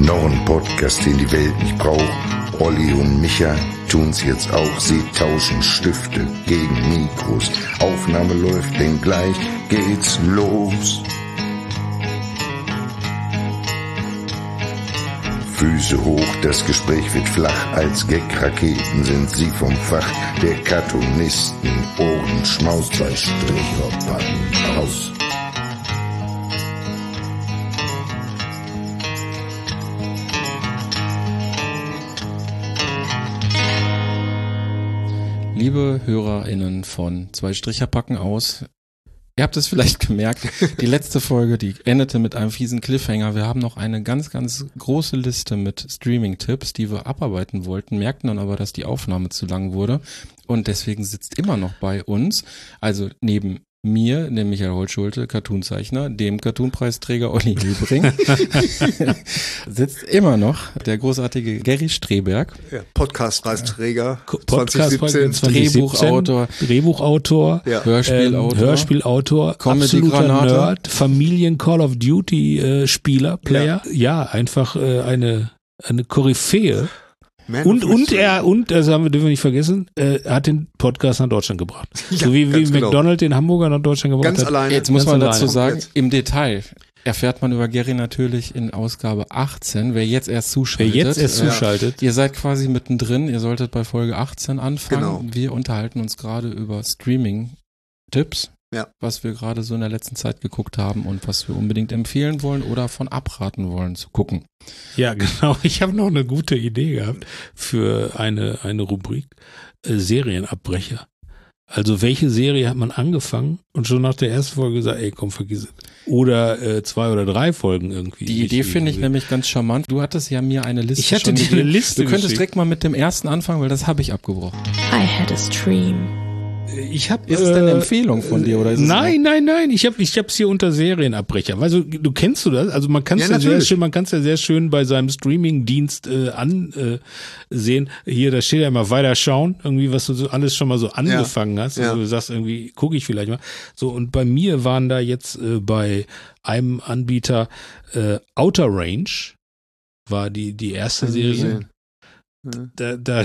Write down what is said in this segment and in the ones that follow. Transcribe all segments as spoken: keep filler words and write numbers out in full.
Noch ein Podcast, den die Welt nicht braucht. Olli und Micha tun's jetzt auch. Sie tauschen Stifte gegen Mikros. Aufnahme läuft, denn gleich geht's los. Füße hoch, das Gespräch wird flach. Als Gag-Raketen sind sie vom Fach der Cartoonisten. Ohrenschmaus, zwei Stricher packen aus. Liebe HörerInnen von Zwei Stricher packen aus, ihr habt es vielleicht gemerkt, die letzte Folge, die endete mit einem fiesen Cliffhanger. Wir haben noch eine ganz, ganz große Liste mit Streaming-Tipps, die wir abarbeiten wollten, merkten dann aber, dass die Aufnahme zu lang wurde und deswegen sitzt immer noch bei uns, also neben mir, dem Michael Holtschulte, Cartoonzeichner, dem Cartoonpreisträger Olli Hilbring, sitzt immer noch der großartige Gary Streberg. Ja, Podcastpreisträger, Podcast zwanzig siebzehn, Drehbuchautor, Drehbuchautor, ja. Hörspielautor, ähm, Hörspielautor, Comedy-Granate. absoluter Nerd, Familien Call of Duty äh, Spieler, Player. Ja, ja einfach äh, eine eine Koryphäe. Man Und, of und Mystery. er, und, das haben wir, dürfen wir nicht vergessen, äh, hat den Podcast nach Deutschland gebracht. Ja, so wie, wie ganz genau. McDonald den Hamburger nach Deutschland gebracht Ganz hat. alleine. Jetzt muss Ganz man alleine. dazu sagen, Komplett. im Detail erfährt man über Gary natürlich in Ausgabe achtzehn. Wer jetzt erst Wer zuschaltet. jetzt erst Ja. zuschaltet. Ihr seid quasi mittendrin, ihr solltet bei Folge achtzehn anfangen. Genau. Wir unterhalten uns gerade über Streaming-Tipps, Ja. was wir gerade so in der letzten Zeit geguckt haben und was wir unbedingt empfehlen wollen oder von abraten wollen zu gucken. Ja, genau. Ich habe noch eine gute Idee gehabt für eine, eine Rubrik. Äh, Serienabbrecher. Also welche Serie hat man angefangen und schon nach der ersten Folge gesagt, ey, komm, vergiss es. Oder äh, zwei oder drei Folgen irgendwie. Die Idee finde ich irgendwie. nämlich ganz charmant. Du hattest ja mir eine Liste Ich hatte schon dir gegeben. eine Liste Du könntest geschickt. direkt mal mit dem ersten anfangen, weil das habe ich abgebrochen. I had a stream. Ich hab, Ist es denn eine Empfehlung von dir oder ist es Nein, nein, nein. Ich habe, ich hab's hier unter Serienabbrecher. Also du kennst du das? Also man kann es Ja, ja, sehr natürlich. schön, man kann es ja sehr schön bei seinem Streaming-Dienst äh, ansehen. Äh, sehen. Hier, da steht ja immer weiter schauen, irgendwie was du so alles schon mal so angefangen hast. Ja. Also du sagst irgendwie, gucke ich vielleicht mal. So und bei mir waren da jetzt äh, bei einem Anbieter äh, Outer Range war die die erste Hab ich Serie. gesehen. Ja. Da, da,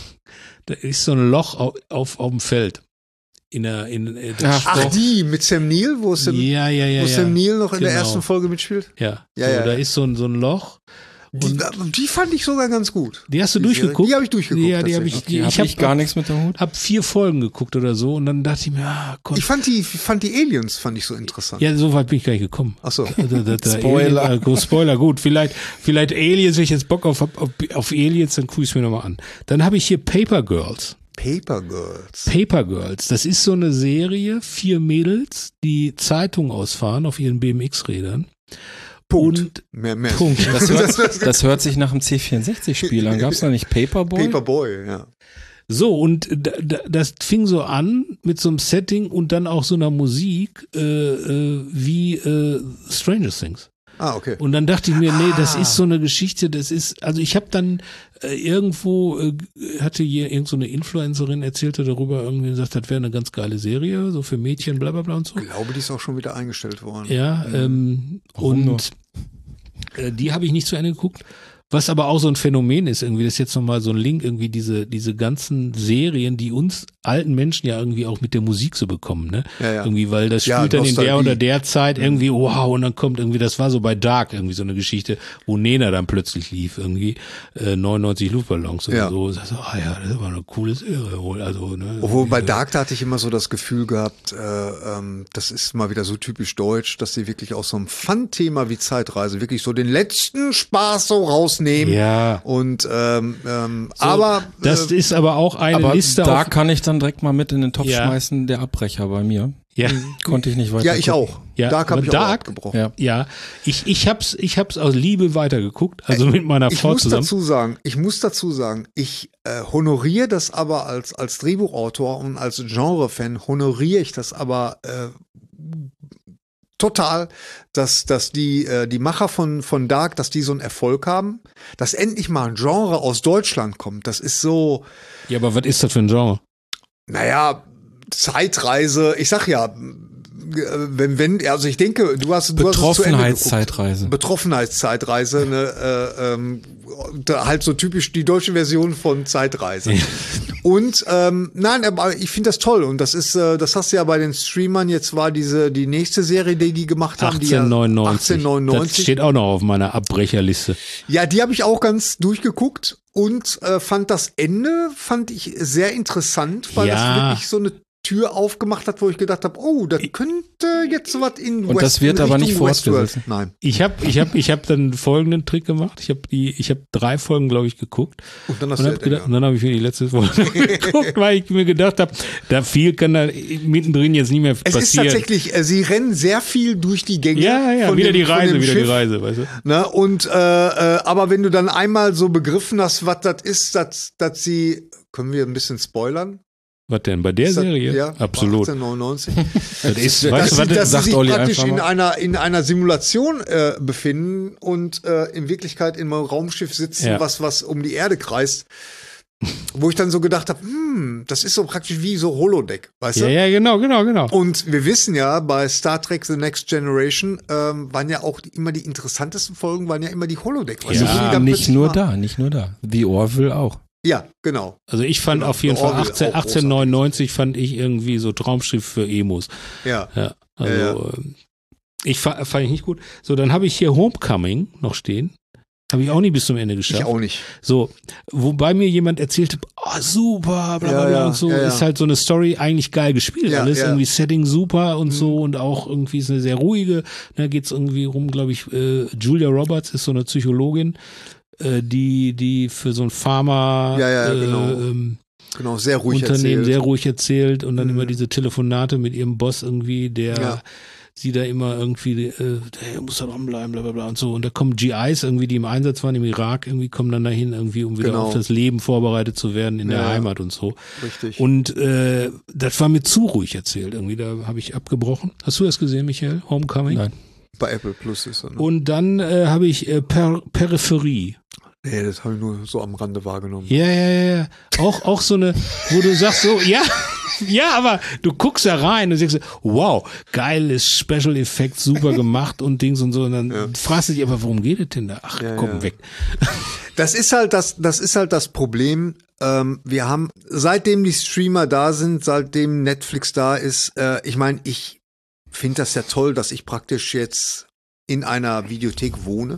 da ist so ein Loch auf, auf, auf dem Feld. In der, in, äh, das Ach, Ach, die mit Sam Neill, wo Sam, ja, ja, ja, wo ja. Sam Neill noch in der Genau. ersten Folge mitspielt. Ja, Ja, so, ja, da ja. ist so ein, so ein Loch. Die, Und die fand ich sogar ganz gut. die hast du Die durchgeguckt? Serie- die hab ich durchgeguckt, Ja, die habe ich, tatsächlich. die, hab ich habe ich gar nichts mit dem Hut. hab vier Folgen geguckt oder so und dann dachte ich mir, ah Gott. Ich fand die, fand die Aliens fand ich so interessant. Ja, so weit bin ich gar nicht gekommen. Ach so. Da, da, da, Spoiler. Alien, äh, Spoiler, gut. Vielleicht, vielleicht Aliens, wenn ich jetzt Bock auf, auf, auf Aliens, dann gucke ich es mir nochmal an. Dann habe ich hier Paper Girls. Paper Girls. Paper Girls, das ist so eine Serie, vier Mädels, die Zeitung ausfahren auf ihren B M X-Rädern. Punkt. Und mehr, mehr. Punkt. Das hört, das hört sich nach einem C vierundsechzig-Spiel an. Gab es da nicht Paperboy? Paperboy, ja. So, und da, da, das fing so an mit so einem Setting und dann auch so einer Musik äh, äh, wie äh, Stranger Things. Ah, okay. Und dann dachte ich mir, nee, das Ah. ist so eine Geschichte, das ist, also ich habe dann äh, irgendwo, äh, hatte hier irgend so eine Influencerin erzählte darüber, irgendwie gesagt, das wäre eine ganz geile Serie, so für Mädchen, bla bla bla und so. Ich glaube, die ist auch schon wieder eingestellt worden. Ja, ähm, Warum und äh, die habe ich nicht zu Ende geguckt. Was aber auch so ein Phänomen ist, irgendwie, das ist jetzt nochmal so ein Link, irgendwie diese, diese ganzen Serien, die uns alten Menschen ja irgendwie auch mit der Musik so bekommen, ne? Ja, ja. Irgendwie, weil das Ja, spielt dann in der Nostalgie. oder der Zeit irgendwie, wow, und dann kommt irgendwie, das war so bei Dark irgendwie so eine Geschichte, wo Nena dann plötzlich lief, irgendwie, äh, neunundneunzig Luftballons oder Ja. so. Das so, ah ja, das war eine coole Serie wohl, also, ne? Obwohl bei Irgendwie, Dark, da hatte ich immer so das Gefühl gehabt, äh, ähm, das ist mal wieder so typisch deutsch, dass sie wirklich aus so einem Fun-Thema wie Zeitreise wirklich so den letzten Spaß so rausnehmen. Ja. Und ähm, ähm, aber Das äh, ist aber auch eine Aber Liste da auf, kann ich dann direkt mal mit in den Topf Ja. schmeißen, der Abbrecher bei mir. ja. Konnte ich nicht weiter ja, ich gucken. auch. Ja, Dark habe aber ich auch Dark- abgebrochen. Ja. Ja, ich, ich hab's, ich hab's aus Liebe weitergeguckt, also mit meiner Ich Frau muss zusammen. dazu sagen, ich muss dazu sagen, ich äh, honoriere das aber als als Drehbuchautor und als Genre-Fan honoriere ich das aber äh, total, dass, dass die, äh, die Macher von, von Dark, dass die so einen Erfolg haben, dass endlich mal ein Genre aus Deutschland kommt. Das ist so, Ja, aber was ist das für ein Genre? naja, Zeitreise, ich sag ja, wenn, wenn, also ich denke, du hast, du hast es zu Ende geguckt. Betroffenheitszeitreise. Betroffenheitszeitreise, ne, äh, ähm, da halt so typisch die deutsche Version von Zeitreise. Und ähm, nein, aber ich finde das toll und das ist, äh, das hast du ja bei den Streamern. Jetzt war diese die nächste Serie, die die gemacht haben, die ja achtzehnhundertneunundneunzig. achtzehnhundertneunundneunzig. Das steht auch noch auf meiner Abbrecherliste. Ja, die habe ich auch ganz durchgeguckt und äh, fand das Ende fand ich sehr interessant, weil Ja. das wirklich so eine Tür aufgemacht hat, wo ich gedacht habe, oh, da könnte jetzt was in Und das wird in aber Richtung nicht Westworld. fortgesetzt. Nein. Ich habe ich hab, ich hab dann folgenden Trick gemacht. Ich habe die, ich habe drei Folgen, glaube ich, geguckt. Und dann hast Und, du hab gedacht, und dann habe ich mir die letzte Folge geguckt, weil ich mir gedacht habe, da viel kann da mittendrin jetzt nicht mehr Es passieren. ist tatsächlich, äh, sie rennen sehr viel durch die Gänge. ja, ja, von wieder dem, die von Reise, dem wieder Schiff, die Reise, weißt du? Ne? Und äh, äh, aber wenn du dann einmal so begriffen hast, was das ist, dass, dass sie, können wir ein bisschen spoilern? Was denn? Bei der Ist das- Serie? Ja, Absolut. achtzehnhundertneunundneunzig. Das ist, dass weißt du, sie, was dass das sie sagt sich Olli praktisch einfach in mal. einer, in einer Simulation äh, befinden und äh, in Wirklichkeit in einem Raumschiff sitzen, Ja. was, was um die Erde kreist. Wo ich dann so gedacht habe, hm, das ist so praktisch wie so Holodeck, weißt Ja, du? ja, genau, genau, genau. Und wir wissen ja, bei Star Trek The Next Generation ähm, waren ja auch die, immer die interessantesten Folgen, waren ja immer die Holodeck. Weißt Ja, du, wo die Ja, dann nicht plötzlich nur mal- da, nicht nur da. The Orville auch. Ja, genau. Also ich fand Genau, auf jeden The Fall Orville, achtzehn, auch achtzehnhundertneunundneunzig fand ich irgendwie so Traumschiff für Emos. Ja. Ja, also Ja, ähm, ich fa- fand ich nicht gut. So, dann habe ich hier Homecoming noch stehen. Habe ich auch nicht bis zum Ende geschafft. Ich auch nicht. So, wobei mir jemand erzählte, oh, super, bla bla Ja, bla ja, und so, ja, ja. ist halt so eine Story eigentlich geil gespielt. Ja, Alles ja. irgendwie Setting super und so und auch irgendwie ist eine sehr ruhige. Da geht's irgendwie rum, glaube ich, äh, Julia Roberts ist so eine Psychologin, äh, die, die für so ein Pharma Ja, ja, äh, genau. ähm, Genau, sehr ruhig Unternehmen erzählt. sehr ruhig erzählt und dann Mhm. immer diese Telefonate mit ihrem Boss irgendwie, der Ja. sie da immer irgendwie, äh, der muss da dranbleiben, bla bla bla und so. Und da kommen G Is irgendwie, die im Einsatz waren im Irak, irgendwie kommen dann dahin, irgendwie, um wieder Genau. auf das Leben vorbereitet zu werden in der Ja. Heimat und so. Richtig. Und äh, das war mir zu ruhig erzählt irgendwie, da habe ich abgebrochen. Hast du das gesehen, Michael? Homecoming? Nein. Bei Apple Plus ist er. Ne? Und dann äh, habe ich äh, per Peripherie. Nee, das habe ich nur so am Rande wahrgenommen. Ja, ja, ja, ja. Auch, auch so eine, wo du sagst so, ja, ja, aber du guckst da rein und sagst, wow, geiles Special Effekt, super gemacht und Dings und so. Und dann Ja. fragst du dich, aber worum geht es denn da? Ach, Ja, komm, ja. weg. Das ist halt das, das ist halt das Problem. Ähm, wir haben, seitdem die Streamer da sind, seitdem Netflix da ist, äh, ich meine, ich finde das ja toll, dass ich praktisch jetzt in einer Videothek wohne.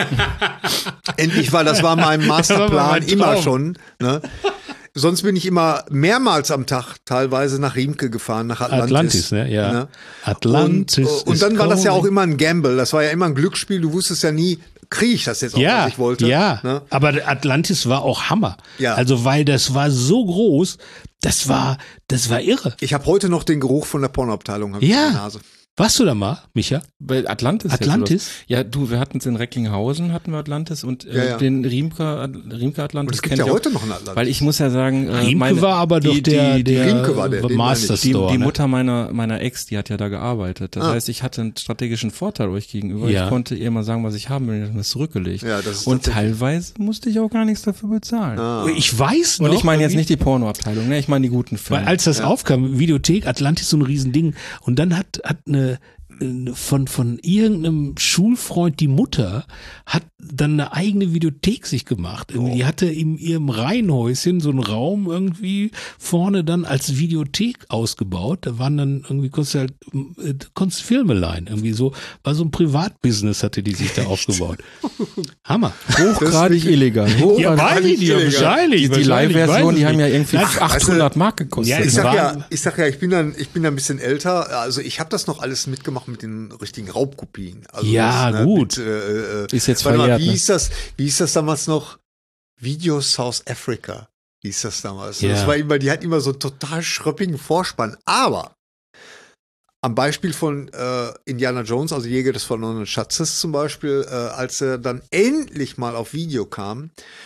Endlich, weil das war mein Masterplan mein immer Traum. schon. Ne? Sonst bin ich immer mehrmals am Tag teilweise nach Riemke gefahren, nach Atlantis. Atlantis, ne? Ja. Ne? Atlantis. Und, und is dann war das ja auch calling. immer ein Gamble. Das war ja immer ein Glücksspiel. Du wusstest ja nie, kriege ich das jetzt auch, Ja, was ich wollte. ja. Ne? Aber Atlantis war auch Hammer. Ja. Also, weil das war so groß, das war, das war irre. Ich habe heute noch den Geruch von der Pornoabteilung hab ich Ja. in der Nase. Warst du da mal, Micha? Bei Atlantis. jetzt, Atlantis? oder? Ja, du, wir hatten es in Recklinghausen, hatten wir Atlantis und äh, Ja, ja. den Riemke, Riemke Atlantis. Und es gibt kenn ja ich auch, heute noch einen Atlantis. Weil ich muss ja sagen, äh, Riemke meine, war aber doch die, der, die, die, der Riemke war der, den Master meine ich. Die, Store. die ne? Mutter meiner, meiner Ex, die hat ja da gearbeitet. Das Ah. heißt, ich hatte einen strategischen Vorteil euch gegenüber. Ja. Ich konnte ihr mal sagen, was ich haben will, und das zurückgelegt. Ja, das ist und tatsächlich- teilweise musste ich auch gar nichts dafür bezahlen. Ah. Ich weiß noch. Und ich meine jetzt irgendwie- nicht die Pornoabteilung, ne? Ich meine die guten Filme. Weil als das aufkam, Videothek, Atlantis so ein Riesending. Und dann hat, hat eine, eine von, von irgendeinem Schulfreund, die Mutter, hat dann eine eigene Videothek sich gemacht. Irgendwie, Die hatte in ihrem Reihenhäuschen so einen Raum irgendwie vorne dann als Videothek ausgebaut. Da waren dann irgendwie, konntest du halt, äh, konntest Filme leihen. Irgendwie so, war so ein Privatbusiness hatte die sich da aufgebaut. Hammer. Hochgradig illegal. Ja, weiß ich nicht, illegal. wahrscheinlich. Die, die wahrscheinlich, Live-Version, weiß die ich haben ja nicht. irgendwie Ach, achthundert Mark gekostet. Ja, Ich es sag war- ja, ich sag ja, ich bin dann, ich bin dann ein bisschen älter. Also ich habe das noch alles mitgemacht mit den richtigen Raubkopien. Also Ja, das, gut. Mit, äh, äh, Ist jetzt warte mal, verjährt, wie ne? hieß das? Wie hieß das damals noch? Video South Africa hieß das damals. Ja. Das war immer, die hat immer so einen total schröppigen Vorspann. Aber am Beispiel von äh, Indiana Jones, also Jäger des verlorenen Schatzes zum Beispiel, äh, als er dann endlich mal auf Video kam,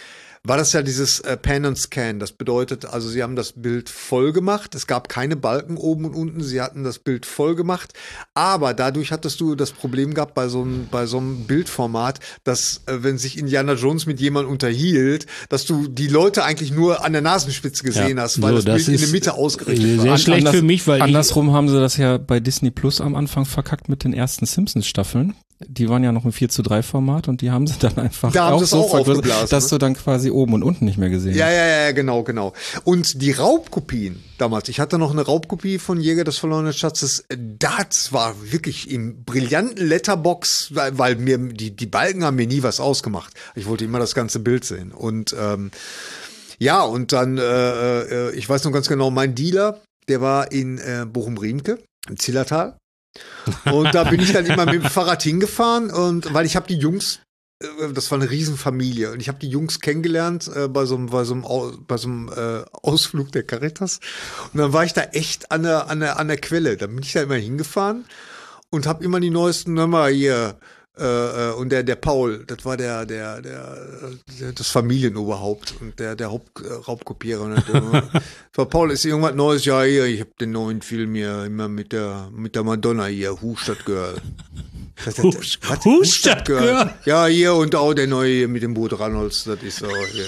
war das ja dieses äh, Pan and Scan. Das bedeutet, also sie haben das Bild voll gemacht. Es gab keine Balken oben und unten. Sie hatten das Bild voll gemacht. Aber dadurch hattest du das Problem gehabt bei so einem, bei so einem Bildformat, dass, äh, wenn sich Indiana Jones mit jemandem unterhielt, dass du die Leute eigentlich nur an der Nasenspitze gesehen Ja, hast, weil so, das Bild das in ist der Mitte ausgerichtet sehr war. schlecht Anders- für mich, weil ich, Andersrum haben sie das ja bei Disney Plus am Anfang verkackt mit den ersten Simpsons-Staffeln. Die waren ja noch im vier zu drei Format und die haben sie dann einfach Da haben auch sie es so auch vergrößert, aufgeblasen, dass ne? du dann quasi oben und unten nicht mehr gesehen Ja, hast. ja, ja, genau, genau. Und die Raubkopien damals, ich hatte noch eine Raubkopie von Jäger des verlorenen Schatzes, das war wirklich im brillanten Letterbox, weil, weil mir die, die Balken haben mir nie was ausgemacht. Ich wollte immer das ganze Bild sehen. Und ähm, ja, und dann, äh, äh, ich weiß noch ganz genau, mein Dealer, der war in äh, Bochum-Riemke, im Zillertal. Und da bin ich dann immer mit dem Fahrrad hingefahren und weil ich habe die Jungs, äh, das war eine Riesenfamilie und ich habe die Jungs kennengelernt äh, bei so einem bei so einem, Au- bei so einem äh, Ausflug der Caritas und dann war ich da echt an der an der an der Quelle. Da bin ich da immer hingefahren und habe immer die neuesten Nummer hier äh, äh, und der der Paul, das war der der der, der das Familienoberhaupt und der der Haupt, äh, Raubkopierer. Und der, war Paul, ist irgendwas Neues? Ja, hier, ich habe den neuen Film hier immer mit der mit der Madonna hier, Who Stadt Girl. Was, was, Who- was, Who Who Stadt Girl? Ja, hier und auch der neue hier mit dem Boot Reynolds, das ist so hier.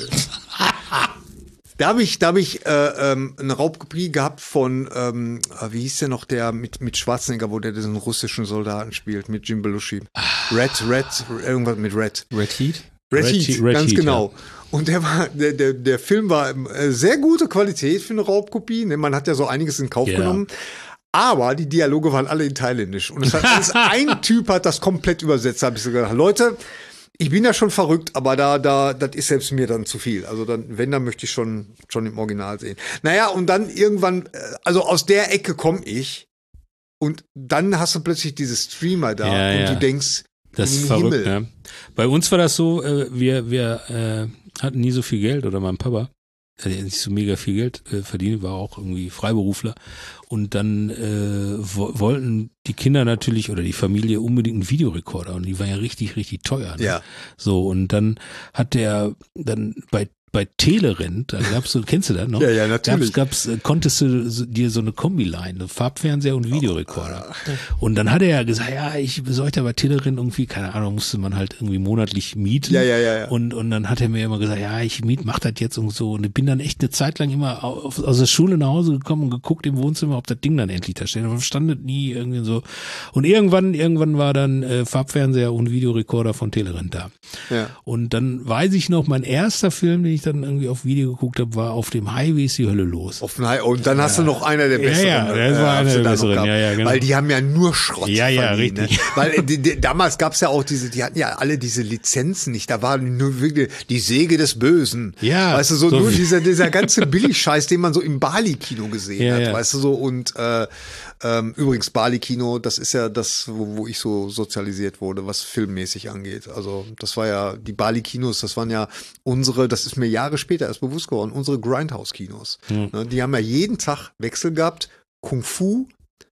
Da habe ich, da hab ich äh, ähm, eine Raubkopie gehabt von, ähm, wie hieß der noch, der mit, mit Schwarzenegger, wo der diesen russischen Soldaten spielt, mit Jim Belushi. Red, Red, irgendwas mit Red. Red Heat? Red, Red Heat, Heat, Red ganz Heat, genau. Und der war, der, der, der Film war äh, sehr gute Qualität für eine Raubkopie. Ne? Man hat ja so einiges in Kauf Ja. genommen. Aber die Dialoge waren alle in Thailändisch. Und es hat alles, ein Typ hat das komplett übersetzt. Da habe ich so gedacht, Leute, ich bin ja schon verrückt, aber da, da, das ist selbst mir dann zu viel. Also dann, wenn, dann möchte ich schon, schon im Original sehen. Naja, und dann irgendwann, äh, also aus der Ecke komme ich. Und dann hast du plötzlich diese Streamer da Ja, und ja. du denkst, das in ist den verrückt. Himmel. Ne? Bei uns war das so, äh, wir, wir äh, hatten nie so viel Geld, oder mein Papa, der hat nicht so mega viel Geld äh, verdient, war auch irgendwie Freiberufler. Und dann äh, wo, wollten die Kinder natürlich oder die Familie unbedingt einen Videorekorder und die waren ja richtig, richtig teuer. Ne? Ja. So, und dann hat der dann bei bei Telerent, da gab's so, kennst du das noch? Ja, ja, natürlich. Gab's, gab's, äh, konntest du so, dir so eine Kombi-Line, ne? Farbfernseher und Videorekorder. Und dann hat er ja gesagt, ja, ich besorgte bei Telerent irgendwie, keine Ahnung, musste man halt irgendwie monatlich mieten. Ja, ja, ja, ja. Und, und dann hat er mir immer gesagt, ja, ich miet, mach das jetzt und so. Und ich bin dann echt eine Zeit lang immer auf, aus der Schule nach Hause gekommen und geguckt im Wohnzimmer, ob das Ding dann endlich da steht. Aber stand das nie irgendwie so. Und irgendwann, irgendwann war dann äh, Farbfernseher und Videorekorder von Telerent da. Ja. Und dann weiß ich noch, mein erster Film, den ich dann irgendwie auf Video geguckt habe, war Auf dem Highway ist die Hölle los. Auf den High- und dann hast du noch einer der Ja, besseren. ja, das äh, war einer hast du der da noch besseren, gehabt. ja, ja, genau. Weil die haben ja nur Schrott Ja, ja, verdient, richtig. Ne? Weil die, die, damals gab's ja auch diese, die hatten ja alle diese Lizenzen nicht. Da war nur wirklich die Säge des Bösen. Ja, Weißt du, so, so nur wie- dieser, dieser ganze Billigscheiß, den man so im Bali-Kino gesehen Ja, hat. ja. Weißt du so, und äh, ähm, übrigens Bali-Kino, das ist ja das, wo, wo ich so sozialisiert wurde, was filmmäßig angeht. Also das war ja, die Bali-Kinos, das waren ja unsere, das ist mir Jahre später erst bewusst geworden, unsere Grindhouse-Kinos. Mhm. Ne, die haben ja jeden Tag Wechsel gehabt. Kung Fu,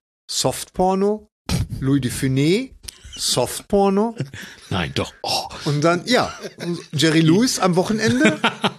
Softporno, Louis de Funès, Softporno Nein, doch. Oh. und dann, ja, Jerry Lewis am Wochenende,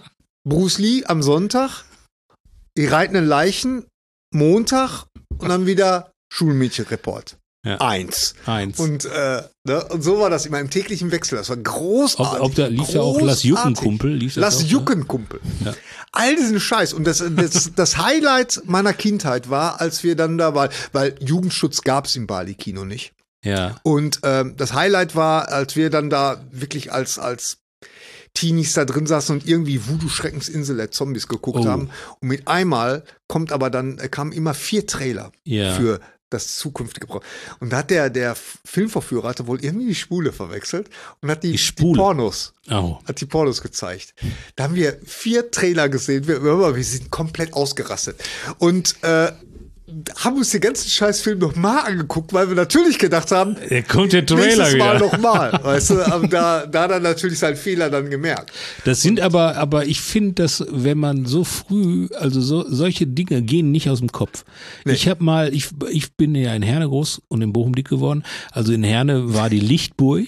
Bruce Lee am Sonntag, die reitenden Leichen Montag und dann wieder Schulmädchenreport. Ja. Eins. Eins. Und, äh, ne, und so war das immer im täglichen Wechsel. Das war großartig. ob, ob da lief ja auch Lass Juckenkumpel. Lief das Lass auch, ne? Juckenkumpel. Ja. All diesen Scheiß. Und das, das, das Highlight meiner Kindheit war, als wir dann da waren, weil Jugendschutz gab's im Bali-Kino nicht. Ja. Und ähm, das Highlight war, als wir dann da wirklich als, als Teenies da drin saßen und irgendwie Voodoo-Schreckensinsel der Zombies geguckt Oh. haben. Und mit einmal kommt aber dann, äh, kamen immer vier Trailer Ja. für das zukünftige Programm. Und da hat der, der Filmvorführer hatte wohl irgendwie die Spule verwechselt und hat die, Die Spule? die Pornos, Oh. hat die Pornos gezeigt. Da haben wir vier Trailer gesehen. Wir, wir sind komplett ausgerastet. Und äh, haben uns den ganzen Scheißfilm noch mal angeguckt, weil wir natürlich gedacht haben, Da kommt der Trailer nächstes Mal wieder. noch mal, weißt du, aber da, da dann natürlich seinen Fehler dann gemerkt. Das sind aber, aber ich finde, dass wenn man so früh, also so, solche Dinge gehen nicht aus dem Kopf. Nee. Ich habe mal, ich, ich bin ja in Herne groß und in Bochum dick geworden. Also in Herne war die Lichtburg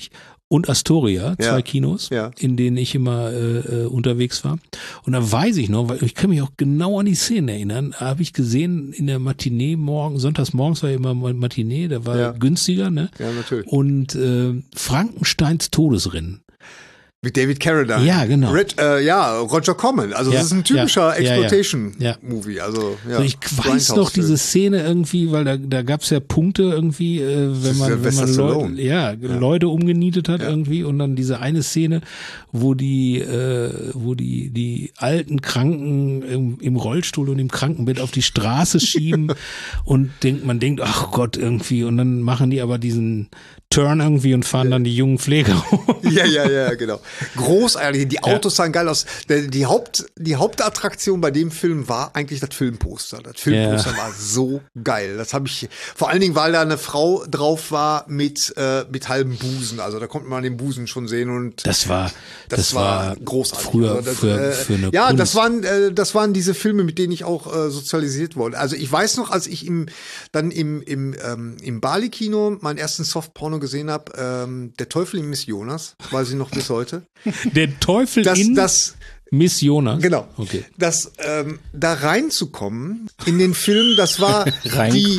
und Astoria, Ja. zwei Kinos, Ja. in denen ich immer äh, äh, unterwegs war. Und da weiß ich noch, weil ich kann mich auch genau an die Szenen erinnern, habe ich gesehen in der Matinee morgen, sonntags morgens war ja immer Matinee, da war Ja. günstiger, ne? Ja, natürlich. Und äh, Frankensteins Todesrennen. Mit David Carradine. Ja, genau. Red, äh, ja, Roger Corman. Also Ja, das ist ein typischer ja, ja, ja. Exploitation-Movie. Also, ja, Und ich weiß Grindhouse-Film. noch diese Szene irgendwie, weil da, da gab es ja Punkte irgendwie, äh, wenn ist man, wenn Sylvester man Leute, Stallone. ja, Leute umgenietet hat Ja. irgendwie und dann diese eine Szene, wo die, äh, wo die, die alten Kranken im, im Rollstuhl und im Krankenbett auf die Straße schieben und denkt, man denkt, ach Gott, irgendwie, und dann machen die aber diesen Turn irgendwie und fahren dann die jungen Pfleger um. Ja, ja, ja, genau. Großartig. Die Autos sahen geil aus. Der- Die, Haupt, die Hauptattraktion bei dem Film war eigentlich das Filmposter. Das Filmposter Ja. war so geil. Das habe ich, vor allen Dingen, weil da eine Frau drauf war mit, äh, mit halbem Busen. Also da konnte man den Busen schon sehen und Das war, das, das, war war großartig. früher Also das, für, äh, für eine ja, Kunst. das waren, äh, das waren diese Filme, mit denen ich auch äh, sozialisiert wurde. Also ich weiß noch, als ich im, dann im, im, ähm, im Bali-Kino meinen ersten Softporno gesehen habe, ähm, Der Teufel in Miss Jonas, weiß ich noch bis heute. Der Teufel Das, in das, Miss Jonas. genau. Okay. Das, ähm, da reinzukommen in den Film, das war die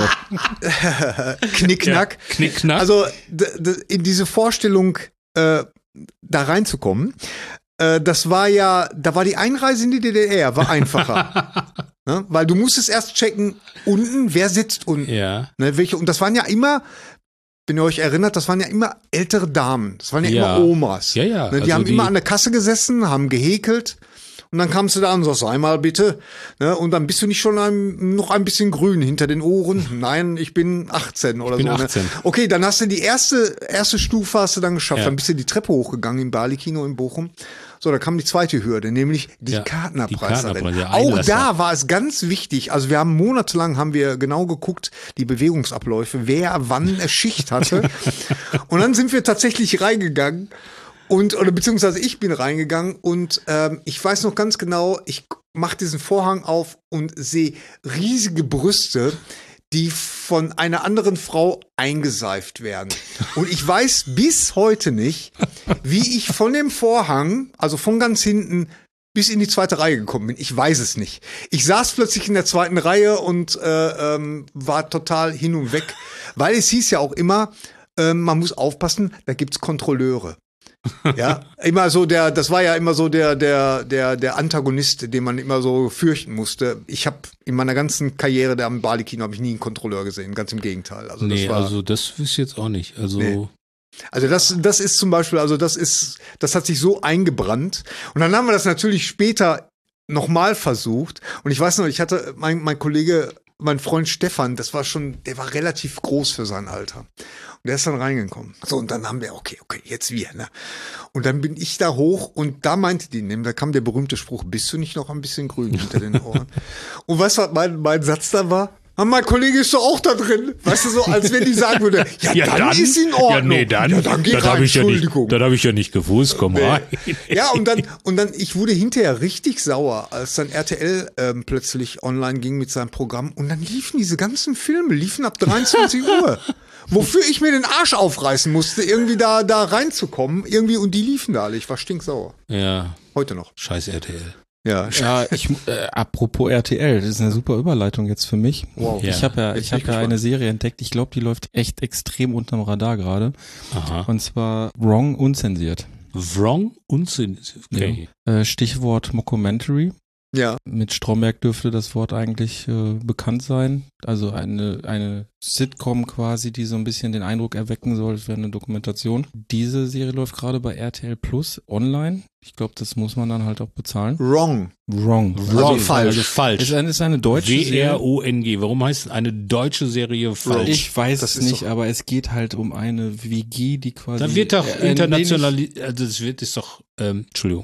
Knickknack. Ja, Knickknack. Also d- d- in diese Vorstellung äh, da reinzukommen, äh, das war ja, da war die Einreise in die D D R, war einfacher. Ne? Weil du musstest erst checken, unten, wer sitzt unten. Ja. Ne, welche, und das waren ja immer, wenn ihr euch erinnert, das waren ja immer ältere Damen. Das waren ja, Ja. immer Omas. Ja, ja. Ne, die Also haben die- immer an der Kasse gesessen, haben gehäkelt. Und dann kamst du da und sagst, einmal bitte. Ne, und dann bist du nicht schon ein, noch ein bisschen grün hinter den Ohren. Nein, ich bin achtzehn oder bin so. achtzehn. Ne? Okay, dann hast du die erste, erste Stufe hast du dann geschafft. Ja. Dann bist du die Treppe hochgegangen im Bali-Kino in Bochum. So, da kam die zweite Hürde, nämlich die Ja, Kartenabreißerin. die Kartenabreißer, Auch Einlasser. da war es ganz wichtig. Also wir haben monatelang haben wir genau geguckt, die Bewegungsabläufe, wer wann eine Schicht hatte. Und dann sind wir tatsächlich reingegangen und, oder beziehungsweise ich bin reingegangen und ähm, ich weiß noch ganz genau, ich mache diesen Vorhang auf und sehe riesige Brüste, die von einer anderen Frau eingeseift werden. Und ich weiß bis heute nicht, wie ich von dem Vorhang, also von ganz hinten, bis in die zweite Reihe gekommen bin. Ich weiß es nicht. Ich saß plötzlich in der zweiten Reihe und äh, ähm, war total hin und weg, weil es hieß ja auch immer, äh, man muss aufpassen, da gibt's Kontrolleure. Ja, immer so der, das war ja immer so der, der, der, der Antagonist, den man immer so fürchten musste. Ich habe in meiner ganzen Karriere da am Bali-Kino habe ich nie einen Kontrolleur gesehen, ganz im Gegenteil. Also Nee, das war, also das wüsste ich jetzt auch nicht. Also Nee. also das, das ist zum Beispiel, also das ist, das hat sich so eingebrannt. Und dann haben wir das natürlich später nochmal versucht. Und ich weiß noch, ich hatte, mein, mein Kollege, mein Freund Stefan, das war schon, der war relativ groß für sein Alter. Und der ist dann reingekommen. So, und dann haben wir, okay, okay, jetzt wir, ne? Und dann bin ich da hoch und da meinte die, da kam der berühmte Spruch, bist du nicht noch ein bisschen grün hinter den Ohren? Und weißt du, was mein, mein Satz da war? Ah, mein Kollege ist doch auch da drin. Weißt du, so, als wenn die sagen würde, ja, dann, ist in Ordnung. Ja, nee, dann, ja, dann geht das rein, habe ich ja nicht, Entschuldigung. das habe ich ja nicht gewusst, komm rein. Ja, und dann, und dann, ich wurde hinterher richtig sauer, als dann R T L ähm, plötzlich online ging mit seinem Programm und dann liefen diese ganzen Filme, liefen ab dreiundzwanzig Uhr. Wofür ich mir den Arsch aufreißen musste, irgendwie da, da reinzukommen, irgendwie, und die liefen da alle. Ich war stinksauer. Ja, Heute noch. scheiß R T L. Ja. Ja, ich, äh, apropos R T L, das ist eine super Überleitung jetzt für mich. Wow. Ich habe ja, Jetzt ich bin habe ich ja eine gespannt. Serie entdeckt. Ich glaube, die läuft echt extrem unterm Radar gerade. Aha. Und zwar Wrong unzensiert. Wrong und okay. Äh, Stichwort Mockumentary. Ja. Mit Stromberg dürfte das Wort eigentlich äh, bekannt sein. Also eine, eine Sitcom quasi, die so ein bisschen den Eindruck erwecken soll, es wäre eine Dokumentation. Diese Serie läuft gerade bei R T L Plus online. Ich glaube, das muss man dann halt auch bezahlen. Wrong. Wrong. Also falsch. Also Es falsch. ist eine, ist eine deutsche W Serie. R O N G. Warum heißt eine deutsche Serie falsch? Ich weiß Das es ist nicht, doch- aber es geht halt um eine W G, die quasi. Da wird doch äh, ein international, wenig- also das wird ist doch, ähm, Entschuldigung.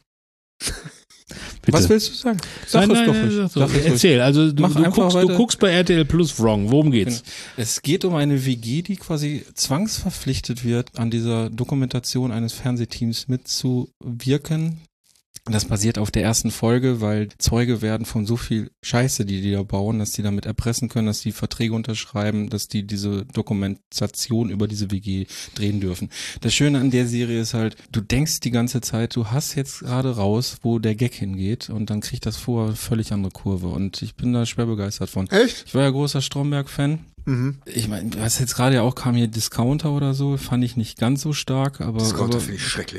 Bitte. Was willst du sagen? Sag Nein, es nein, doch nein, ruhig. sag Sag doch. es ruhig. Erzähl, also du, Mach du, einfach guckst, du weiter. guckst bei R T L Plus Wrong. Worum geht's? Es geht um eine W G, die quasi zwangsverpflichtet wird, an dieser Dokumentation eines Fernsehteams mitzuwirken. Das basiert auf der ersten Folge, weil Zeuge werden von so viel Scheiße, die die da bauen, dass die damit erpressen können, dass die Verträge unterschreiben, dass die diese Dokumentation über diese W G drehen dürfen. Das Schöne an der Serie ist halt, du denkst die ganze Zeit, du hast jetzt gerade raus, wo der Gag hingeht und dann kriegt das vor völlig andere Kurve und ich bin da schwer begeistert von. Echt? Ich war ja großer Stromberg-Fan. Mhm. Ich meine, was jetzt gerade ja auch kam hier Discounter oder so, fand ich nicht ganz so stark, aber. Discounter aber, finde ich schrecklich.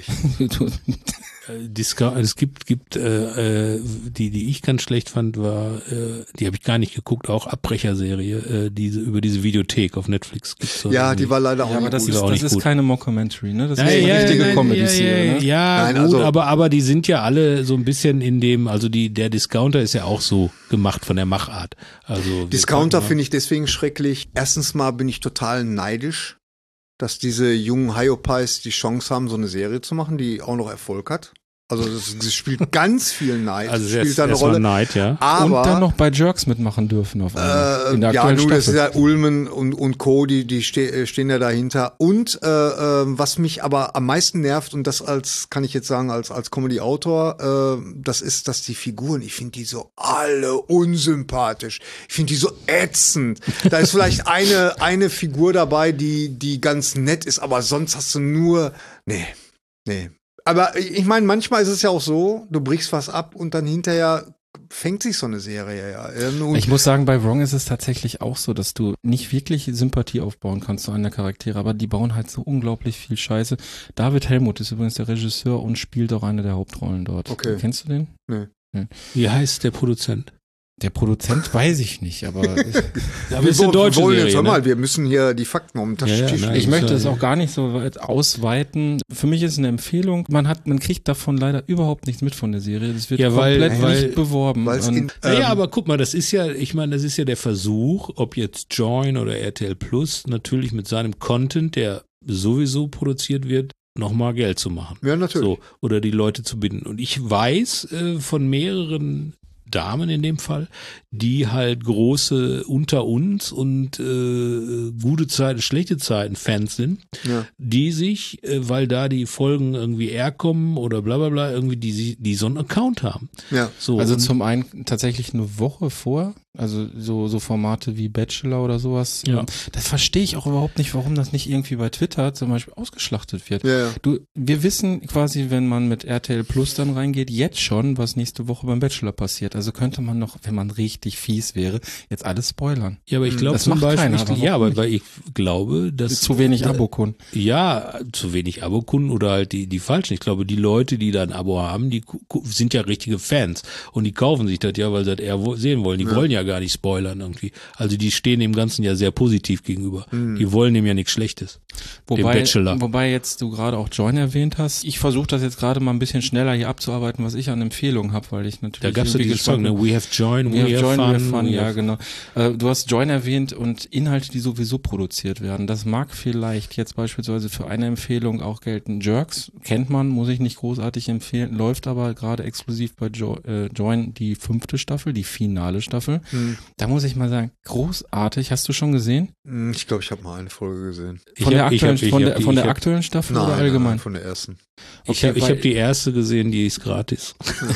Discount, es gibt, gibt äh, die, die ich ganz schlecht fand, war, äh, die habe ich gar nicht geguckt, auch Abbrecherserie, äh, diese über diese Videothek auf Netflix gibt's so Ja, die war leider auch ja, aber nicht das gut. ist, auch das nicht ist gut. keine Mockumentary, ne? Das Ja, ist eine ja, richtige ja, Comedy-Serie, ja, ne? ja, Nein, gut, also- aber, aber die sind ja alle so ein bisschen in dem, also die, der Discounter ist ja auch so gemacht von der Machart. Also Discounter finde ich deswegen schrecklich. Erstens mal bin ich total neidisch, dass diese jungen Hyopies die Chance haben, so eine Serie zu machen, die auch noch Erfolg hat. Also das, das spielt ganz viel Neid. Also spielt erst, da eine erst mal Rolle. Neid, ja. Aber und dann noch bei Jerks mitmachen dürfen auf einmal. Äh, in der ja, aktuellen nun, das ist Staffel. ja Ullman und, und Co., die, die ste stehen ja dahinter. Und äh, äh, was mich aber am meisten nervt, und das als, kann ich jetzt sagen, als, als Comedy-Autor, äh, das ist, dass die Figuren, ich finde die so alle unsympathisch. Ich finde die so ätzend. Da ist vielleicht eine, eine Figur dabei, die, die ganz nett ist, aber sonst hast du nur, nee, nee. Aber ich meine, manchmal ist es ja auch so, du brichst was ab und dann hinterher fängt sich so eine Serie ja. Und Ich muss sagen, bei Wrong ist es tatsächlich auch so, dass du nicht wirklich Sympathie aufbauen kannst zu einer Charaktere, aber die bauen halt so unglaublich viel Scheiße. David Helmuth ist übrigens der Regisseur und spielt auch eine der Hauptrollen dort. Okay. Kennst du den? Nee. Wie heißt der Produzent? Der Produzent weiß ich nicht, aber Aber wir ist eine deutsche wollen Serie, jetzt, hör mal, ne? wir müssen hier die Fakten um den Ja, ja, Tisch nein. legen. ich möchte ja- es auch gar nicht so weit ausweiten. Für mich ist es eine Empfehlung. Man hat, man kriegt davon leider überhaupt nichts mit von der Serie. Das wird Ja, weil- komplett weil- nicht beworben. Weil's Und in, Naja, ähm, aber guck mal, das ist ja, ich meine, das ist ja der Versuch, ob jetzt Join oder R T L Plus, natürlich mit seinem Content, der sowieso produziert wird, nochmal Geld zu machen. Ja, natürlich. So, oder die Leute zu binden. Und ich weiß äh, von mehreren Damen in dem Fall, die halt große unter uns und äh, gute Zeiten, schlechte Zeiten Fans sind, Ja. die sich, äh, weil da die Folgen irgendwie eher kommen oder bla bla bla, irgendwie die, die so einen Account haben. Ja. So, Also und- zum einen tatsächlich eine Woche vor, also so, so Formate wie Bachelor oder sowas. Ja. Das verstehe ich auch überhaupt nicht, warum das nicht irgendwie bei Twitter zum Beispiel ausgeschlachtet wird. Ja, ja. Du, wir wissen quasi, wenn man mit R T L Plus dann reingeht, jetzt schon, was nächste Woche beim Bachelor passiert. Also könnte man noch, wenn man richtig fies wäre, jetzt alles spoilern. Ja, aber ich glaube Das zum macht Beispiel, keiner, ich, aber ja, warum aber nicht? weil ich glaube, dass Zu wenig da- Abokunden. Ja, zu wenig Abokunden oder halt die die falschen. Ich glaube, die Leute, die da ein Abo haben, die gu- gu- sind ja richtige Fans und die kaufen sich das ja, weil sie das eher wo- sehen wollen. Die Ja. wollen ja gar nicht spoilern irgendwie. Also die stehen dem Ganzen ja sehr positiv gegenüber. Die wollen dem ja nichts Schlechtes. Dem Wobei, Bachelor. wobei jetzt du gerade auch Join erwähnt hast. Ich versuche das jetzt gerade mal ein bisschen schneller hier abzuarbeiten, was ich an Empfehlungen habe, weil ich natürlich Da gab's ja irgendwie dieses Song, gespannt ne? We have joined, We have joined, we have fun. fun, we ja have- genau. Äh, du hast Join erwähnt und Inhalte, die sowieso produziert werden. Das mag vielleicht jetzt beispielsweise für eine Empfehlung auch gelten. Jerks kennt man, muss ich nicht großartig empfehlen, läuft aber gerade exklusiv bei jo äh, Join die fünfte Staffel, die finale Staffel. Hm. Da muss ich mal sagen, großartig. Hast du schon gesehen? Hm, Ich glaube, ich habe mal eine Folge gesehen. Ich Von der hab- ich aktuellen, hab- ich von hab der, die- von ich der hab- aktuellen Staffel Nein, oder nein, allgemein? nein, von der ersten. Ich Okay, habe ich weil- hab die erste gesehen, die ist gratis.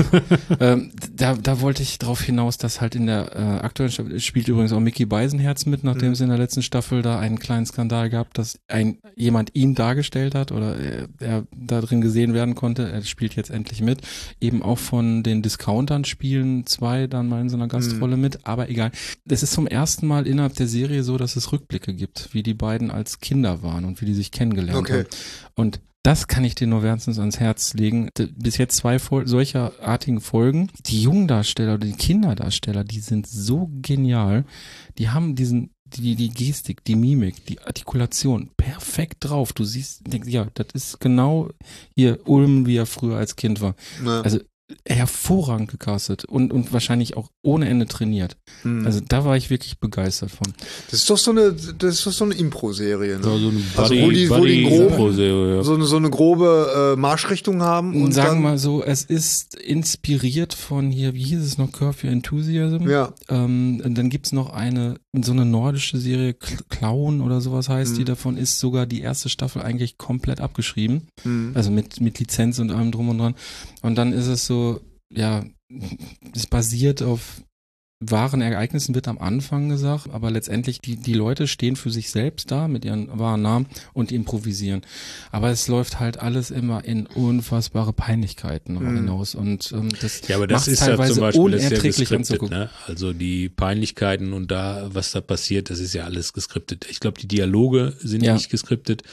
ähm, da, da wollte ich drauf hinaus, dass halt in der äh, aktuellen Staffel spielt übrigens auch Mickey Beisenherz mit, nachdem Mhm. es in der letzten Staffel da einen kleinen Skandal gab, dass ein jemand ihn dargestellt hat oder er, er da drin gesehen werden konnte. Er spielt jetzt endlich mit. Eben auch von den Discountern spielen zwei dann mal in so einer Gastrolle mit, aber egal. Es ist zum ersten Mal innerhalb der Serie so, dass es Rückblicke gibt, wie die beiden als Kinder waren und wie die sich kennengelernt Okay. haben. Und das kann ich dir nur wärmstens ans Herz legen. D- Bis jetzt zwei Fol solcher artigen Folgen. Die Jungdarsteller oder die Kinderdarsteller, die sind so genial. Die haben diesen, die, die Gestik, die Mimik, die Artikulation perfekt drauf. Du siehst, denkst, ja, das ist genau hier Ulm, wie er früher als Kind war. Ja. Also hervorragend gecastet und, und wahrscheinlich auch ohne Ende trainiert. Hm. Also da war ich wirklich begeistert von. Das ist doch so eine, das ist doch so eine Impro-Serie. Ne? Ja, so eine Also Buddy, wo die- wo Buddy die groben- Impro-Serie, ja. So eine, so eine grobe äh, Marschrichtung haben. Und Sagen dann, wir mal so, es ist inspiriert von hier, wie hieß es noch, Curve Your Enthusiasm. Ja. Ähm, und dann gibt's noch eine so eine nordische Serie, K- Clown oder sowas heißt Mhm. die, davon ist sogar die erste Staffel eigentlich komplett abgeschrieben. Mhm. Also mit, mit Lizenz und allem drum und dran. Und dann ist es so, ja, es basiert auf wahren Ereignissen, wird am Anfang gesagt, aber letztendlich die, die Leute stehen für sich selbst da mit ihren wahren Namen und die improvisieren. Aber es läuft halt alles immer in unfassbare Peinlichkeiten Mhm. hinaus und ähm, das Ja, aber das macht's ist ja teilweise zum Beispiel das ist ja unerträglich geskriptet, anzugucken. ne? Also die Peinlichkeiten und da, was da passiert, das ist ja alles geskriptet. Ich glaube, die Dialoge sind Ja. nicht geskriptet,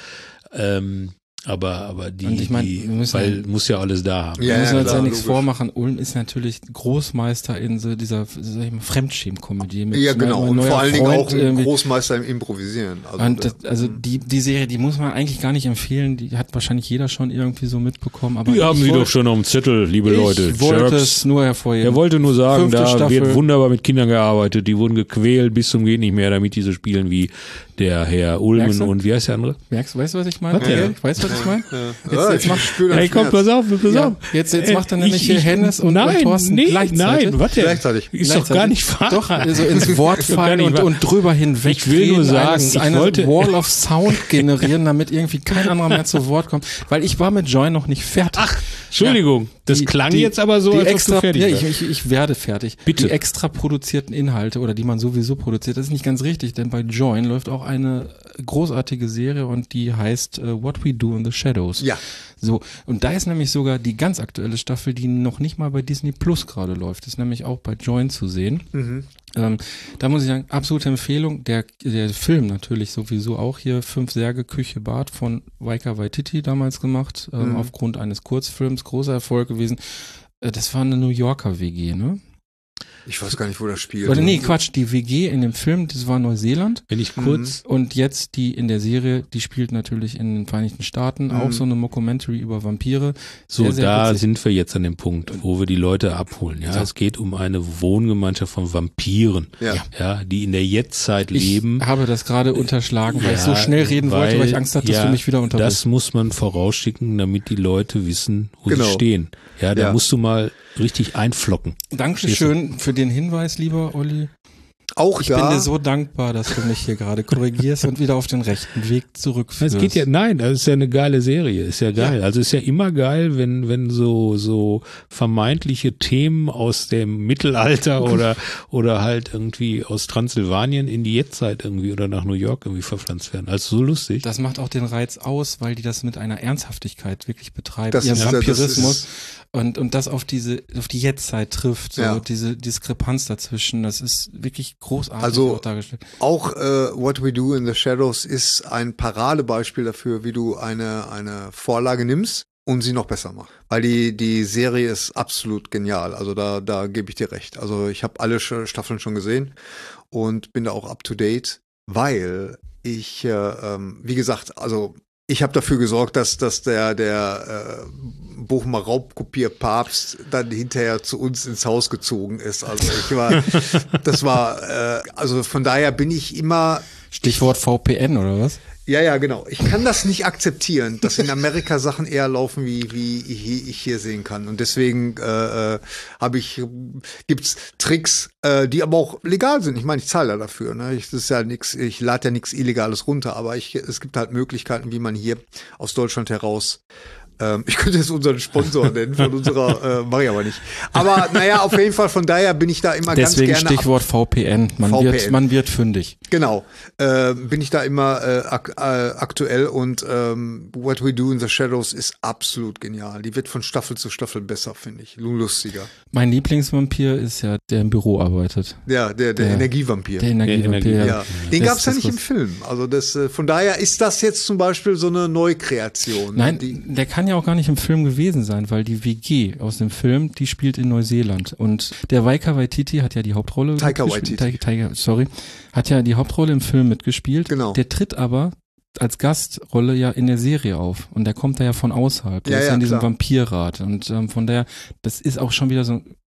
ähm, aber aber die, Und ich mein, die wir müssen weil ja- muss ja alles da haben. Ja, Wir müssen ja, uns ja klar, nichts logisch. vormachen. Ulm ist natürlich Großmeister in so dieser sag ich mal, Fremdschämen-Komödie. mit Ja, genau. mein Und neuer vor allen Dingen Freund auch ein irgendwie. Großmeister im Improvisieren. Also, Und der- das, also die, die Serie, die muss man eigentlich gar nicht empfehlen. Die hat wahrscheinlich jeder schon irgendwie so mitbekommen. Aber Die haben ich sie wollt- doch schon auf dem Zettel, liebe Leute. Ich wollte Jerks. es nur hervorheben. Er wollte nur sagen, Fünfte da Staffel. wird wunderbar mit Kindern gearbeitet. Die wurden gequält bis zum geht nicht mehr, damit die so spielen wie der Herr Ulmen Merkst du? und wie heißt der andere? Merkst du, weißt du, was ich meine? Was denn? Ja. Weißt du, was ich meine? ja. Jetzt- Ja, jetzt ich mach- spüre Hey, den komm, Schmerz. pass auf, pass Ja, auf. jetzt, jetzt Äh, macht er nämlich ich- hier ich- Hennes und, nein, und Thorsten nee, gleichzeitig. Nein, warte. Gleichzeitig. Ist doch gar nicht wahr. Doch, also ins Wort Doch gar fallen nicht und, wahr. und drüber hinweg. Ich will nur sagen, eines, ich eine wollte- Wall of Sound generieren, damit irgendwie kein anderer mehr zu Wort kommt. Weil ich war mit Joy noch nicht fertig. Ach, Entschuldigung, das Die- klang die- jetzt aber so, die als extra, ob du fertig ja, wärst. ich, ich, ich werde fertig. Bitte. Die extra produzierten Inhalte oder die man sowieso produziert, das ist nicht ganz richtig, denn bei Join läuft auch eine großartige Serie und die heißt uh, What We Do in the Shadows. Ja. So, und da ist nämlich sogar die ganz aktuelle Staffel, die noch nicht mal bei Disney Plus gerade läuft, ist nämlich auch bei Join zu sehen. Mhm. Ähm, da muss ich sagen, absolute Empfehlung. Der, der Film natürlich sowieso auch hier, Fünf Särge, Küche, Bad von Waika Waititi damals gemacht, ähm, Mhm. aufgrund eines Kurzfilms, großer Erfolg gewesen. Äh, das war eine New Yorker W G, ne? Ich weiß gar nicht, wo das spielt. Oder nee, Quatsch, die W G in dem Film, das war Neuseeland. Wenn ich kurz, Und jetzt die in der Serie, die spielt natürlich in den Vereinigten Staaten, auch Mhm. so eine Mockumentary über Vampire. so Sehr, sehr da witzig. sind wir jetzt an dem Punkt, wo wir die Leute abholen. Ja, So. es geht um eine Wohngemeinschaft von Vampiren, Ja. ja, die in der Jetztzeit Ich leben. habe das gerade unterschlagen, weil ich so Ja, schnell reden wollte, weil ich Angst hatte, dass ja, du mich wieder unterbrichst. Das muss man vorausschicken, damit die Leute wissen, wo Genau. sie stehen. Ja, da Ja. musst du mal richtig einflocken. Dankeschön für den Hinweis, lieber Olli. Auch Ich da. bin dir so dankbar, dass du mich hier gerade korrigierst und wieder auf den rechten Weg zurückführst. Es geht ja, nein, das ist ja eine geile Serie, ist ja geil. Also ist ja immer geil, wenn, wenn so, so vermeintliche Themen aus dem Mittelalter oder, oder halt irgendwie aus Transsilvanien in die Jetztzeit irgendwie oder nach New York irgendwie verpflanzt werden. Also so lustig. Das macht auch den Reiz aus, weil die das mit einer Ernsthaftigkeit wirklich betreibt, Das ihren ist ja- das Vampirismus ist- und, und das auf diese, auf die Jetztzeit trifft, so Ja. diese Diskrepanz dazwischen, das ist wirklich großartig Also- auch dargestellt. Auch äh, What We Do in the Shadows ist ein Paradebeispiel dafür, wie du eine, eine Vorlage nimmst und sie noch besser machst. Weil die, die Serie ist absolut genial. Also da, da gebe ich dir recht. Also ich habe alle Sch- Staffeln schon gesehen und bin da auch up to date, weil ich, äh, ähm, wie gesagt, also ich habe dafür gesorgt, dass, dass der, der äh, Bochumer Raubkopierpapst dann hinterher zu uns ins Haus gezogen ist. Also ich war, das war, äh, also von daher bin ich immer, Stichwort V P N oder was? ja, ja, genau. Ich kann das nicht akzeptieren, dass in Amerika Sachen eher laufen, wie, wie ich, ich hier sehen kann. Und deswegen äh, äh, habe ich, gibt's Tricks, äh, die aber auch legal sind. Ich meine, ich zahle ja dafür. Ne? Ich, das ist ja nix, ich lade ja nichts Illegales runter, aber ich, es gibt halt Möglichkeiten, wie man hier aus Deutschland heraus ähm, ich könnte jetzt unseren Sponsor nennen von unserer, äh, mache ich aber nicht. Aber naja, auf jeden Fall, von daher bin ich da immer Deswegen ganz gerne. Stichwort V P N. Man, V P N. Wird, man wird fündig. Genau, äh, bin ich da immer äh, ak äh, aktuell und ähm, What We Do in the Shadows ist absolut genial. Die wird von Staffel zu Staffel besser, finde ich. Lustiger. Mein Lieblingsvampir ist ja, der im Büro arbeitet. Ja, der, der Ja. Energievampir. Der Energievampir. Energie- ja. Den Das- gab's ja das nicht im was- Film. Also das, äh, von daher ist das jetzt zum Beispiel so eine Neukreation. Nein, Die, der kann ja auch gar nicht im Film gewesen sein, weil die W G aus dem Film, die spielt in Neuseeland. Und der Waika Waititi hat ja die Hauptrolle Taika mitgespielt. Waititi. Taika, Taika, sorry. Hat ja die Hauptrolle im Film mitgespielt. Genau. Der tritt aber als Gastrolle ja in der Serie auf. Und der kommt da ja von außerhalb. Der Ja, ist ja ja, in diesem klar. Vampirrat. Und ähm, von daher, das ist auch schon wieder so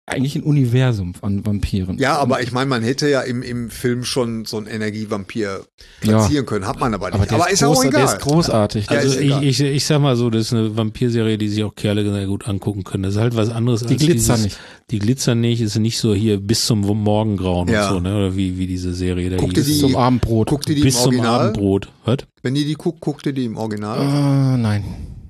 eigentlich ein Universum an Vampiren. Ja, aber ich meine, man hätte ja im, im Film schon so einen Energievampir platzieren Ja. können, hat man aber nicht. Aber, der Aber, ist, ist auch groß, egal. der ist großartig. Ja, Also ist ich, egal. ich, ich sag mal so, das ist eine Vampirserie, die sich auch Kerle sehr gut angucken können. Das ist halt was anderes die als glitzern dieses, nicht. Die glitzern nicht, ist nicht so hier bis zum Morgengrauen Ja. und so, ne? Oder wie, wie diese Serie da Guck dir hieß. die- Zum Abendbrot. Guckt ihr die Bis im zum Original? Abendbrot. Was? Wenn ihr die guckt, guckt ihr die im Original? Äh, nein.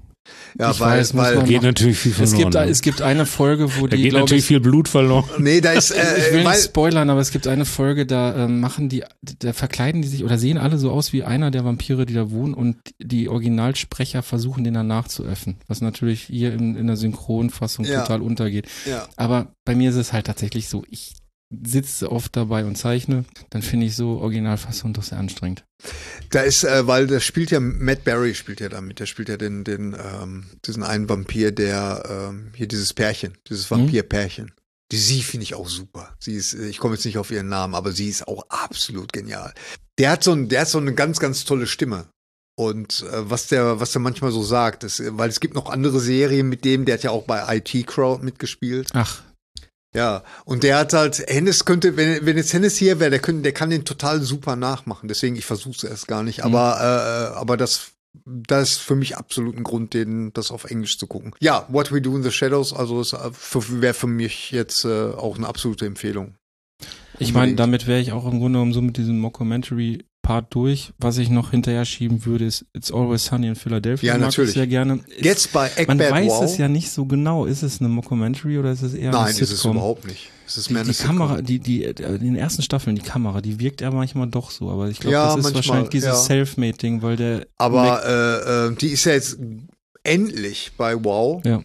ja, ich weil, weiß, muss weil man- Geht natürlich viel Es verloren. gibt, es gibt eine Folge, wo da die, geht glaube natürlich ich, viel Blut verloren. nee, da ist, ich will äh, weil, nicht spoilern, aber es gibt eine Folge, da ähm, machen die, da verkleiden die sich oder sehen alle so aus wie einer der Vampire, die da wohnen und die Originalsprecher versuchen, den dann nachzuäffen, was natürlich hier in, in der Synchronfassung Ja. total untergeht. ja. Aber bei mir ist es halt tatsächlich so, ich sitze oft dabei und zeichne, dann finde ich so Originalfassung doch sehr anstrengend. Da ist, äh, weil das spielt ja, Matt Berry spielt ja damit, der spielt ja den, den, ähm, diesen einen Vampir, der, ähm, hier dieses Pärchen, dieses Vampirpärchen. Die sie finde ich auch super. Sie ist, ich komme jetzt nicht auf ihren Namen, aber sie ist auch absolut genial. Der hat so ein, der hat so eine ganz, ganz tolle Stimme. Und äh, was der, was der manchmal so sagt, ist, weil es gibt noch andere Serien mit dem, der hat ja auch bei I T Crowd mitgespielt. Ach, Ja, und der hat halt, Hennes könnte, wenn, wenn jetzt Hennes hier wäre, der könnte, der kann den total super nachmachen. Deswegen, ich versuche es erst gar nicht. Aber, äh, aber das, das ist für mich absolut ein Grund, den, das auf Englisch zu gucken. Ja, What We Do in the Shadows, also wäre für mich jetzt äh, auch eine absolute Empfehlung. ich meine, Unbedingt. damit wäre ich auch im Grunde genommen so mit diesem Mockumentary-Part durch. Was ich noch hinterher schieben würde, ist It's Always Sunny in Philadelphia. Ja, Mag natürlich. Ich sehr gerne. Ist, Jetzt bei man Egbert weiß Wow. es ja nicht so genau. Ist es eine Mockumentary oder ist es eher Nein, eine ist Sitcom? es überhaupt nicht. Es ist Die, mehr die eine Sitcom. Kamera, die, die, in den ersten Staffeln, die Kamera, die wirkt ja manchmal doch so, aber ich glaube, Ja, das ist manchmal, wahrscheinlich dieses ja. Self-Made-Ding, weil der Aber äh, äh, die ist ja jetzt endlich bei Wow. Ja.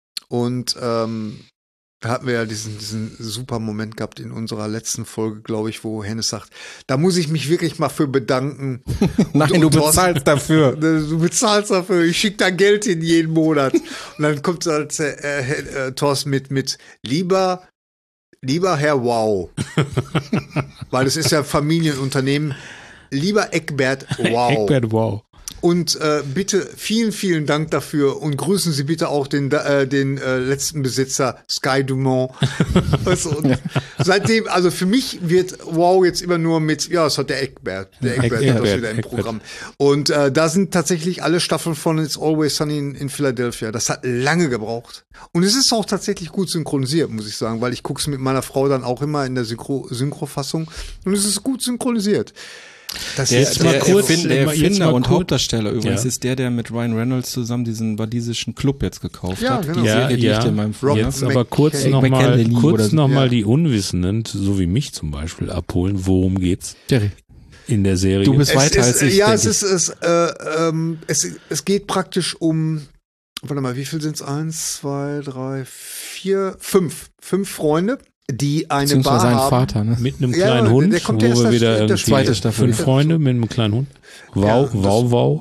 Und ähm, da hatten wir ja diesen, diesen super Moment gehabt in unserer letzten Folge, glaube ich, wo Hennes sagt, da muss ich mich wirklich mal für bedanken. Nein, Und du Thorsten- bezahlst dafür. Du bezahlst dafür, ich schicke da Geld hin jeden Monat. Und dann kommt halt äh, äh, Thorsten mit, mit lieber, lieber Herr Wow. Weil es ist ja Familienunternehmen. Lieber Egbert Wow. Egbert Wow. Und äh, bitte vielen, vielen Dank dafür und grüßen Sie bitte auch den, äh, den äh, letzten Besitzer, Sky Dumont. Weißt du, und Ja. Seitdem, also für mich wird Wow jetzt immer nur mit, ja, es hat der Egbert, der Egbert hat das Egbert, wieder im Egbert. Programm. Und äh, da sind tatsächlich alle Staffeln von It's Always Sunny in, in Philadelphia. Das hat lange gebraucht. Und es ist auch tatsächlich gut synchronisiert, muss ich sagen, weil ich gucke es mit meiner Frau dann auch immer in der Synchro- Synchrofassung und es ist gut synchronisiert. Das Der, ist der, mal kurz, Erfinder, der mal- jetzt Erfinder mal und kurz- Hauptdarsteller übrigens Ja. ist der, der mit Ryan Reynolds zusammen diesen walisischen Club jetzt gekauft Ja, hat. genau. Die Ja, Serie, die ja. ich dir in meinem Rob Jetzt Mc- aber kurz Mc- nochmal McKinley oder kurz so. noch mal Ja. die Unwissenden, so wie mich zum Beispiel, abholen. Worum geht's Jerry, in der Serie? du bist Es weiter ist, als ich. Ja, denke es ist, es, äh, ähm, es, es geht praktisch um, warte mal, wie viel sind es? Eins, zwei, drei, vier, fünf. Fünf Freunde, die eine Beziehungsweise Bar sein haben. Vater, ne? Mit einem Ja, kleinen der- Hund, der kommt wo erst wir das- wieder der irgendwie zweite Staffel. fünf Freunde mit einem kleinen Hund. Wow, Ja, das- wow, wow.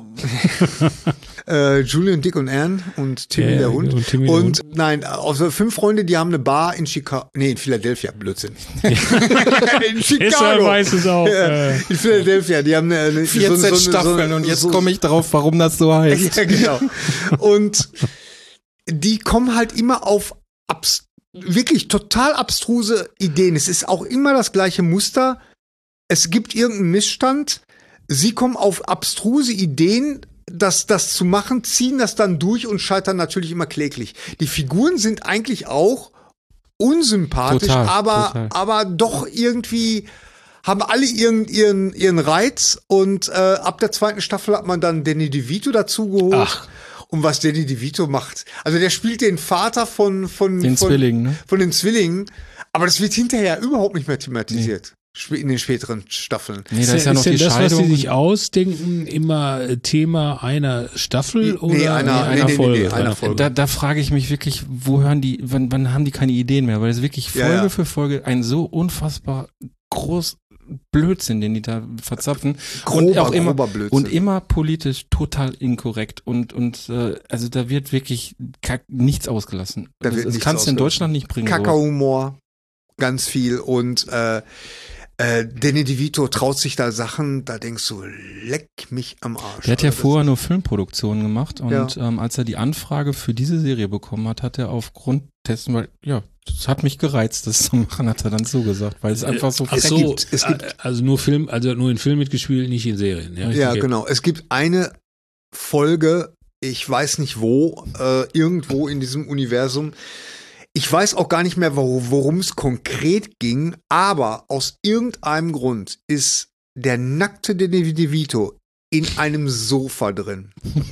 Äh, Julian, Dick und Anne und Timmy Ja, ja, der Hund. und Timmy der und nein, also fünf Freunde, die haben eine Bar in Chicago, nee, in Philadelphia, Blödsinn. in Deshalb Chicago. weiß es auch. Ja, Äh, in Philadelphia, die haben eine, eine vierzehn so, so, Staffeln so, und jetzt so, komme ich drauf, warum das so heißt. Ja, genau. Und die kommen halt immer auf abs wirklich total abstruse Ideen. Es ist auch immer das gleiche Muster. Es gibt irgendeinen Missstand. Sie kommen auf abstruse Ideen, das, das zu machen, ziehen das dann durch und scheitern natürlich immer kläglich. Die Figuren sind eigentlich auch unsympathisch, Total, aber, total. aber doch irgendwie haben alle ihren, ihren, ihren Reiz und äh, ab der zweiten Staffel hat man dann Danny DeVito dazu geholt. Ach. Und was Danny DeVito macht. Also der spielt den Vater von, von, Den von, Zwillingen, ne? von den Zwillingen, aber das wird hinterher überhaupt nicht mehr thematisiert. Sp- In den späteren Staffeln. Nee, da ist ja noch denn die das, was Scheidung. sie sich ausdenken, immer äh, Thema einer Staffel Nee, oder einer- einer nee, nee, nee, Folge? nee, einer Folge. Da, da frage ich mich wirklich, wo hören die, wann, wann haben die keine Ideen mehr? Weil es wirklich Ja, Folge ja. für Folge ein so unfassbar groß Blödsinn, den die da verzapfen. und Grober, auch immer, grober Blödsinn. und immer politisch total inkorrekt. Und, und äh, also da wird wirklich kack, nichts ausgelassen. Da das wird das nichts kannst du in ausgelassen. Deutschland nicht bringen. sowas. Kackerhumor, ganz viel. Und äh, äh, Danny DeVito traut sich da Sachen, da denkst du, leck mich am Arsch. Der hat ja Also das- vorher nur Filmproduktionen gemacht und Ja. ähm, als er die Anfrage für diese Serie bekommen hat, hat er aufgrund testen, weil, ja, das hat mich gereizt, das zu machen, hat er dann so gesagt, weil es einfach so Ach Es so, gibt- es gibt- also nur Film, also nur in Film mitgespielt, nicht in Serien. Ja, Ja, okay. genau. Es gibt eine Folge, ich weiß nicht wo, äh, irgendwo in diesem Universum. Ich weiß auch gar nicht mehr, wor- worum es konkret ging, aber aus irgendeinem Grund ist der nackte Danny DeVito in einem Sofa drin.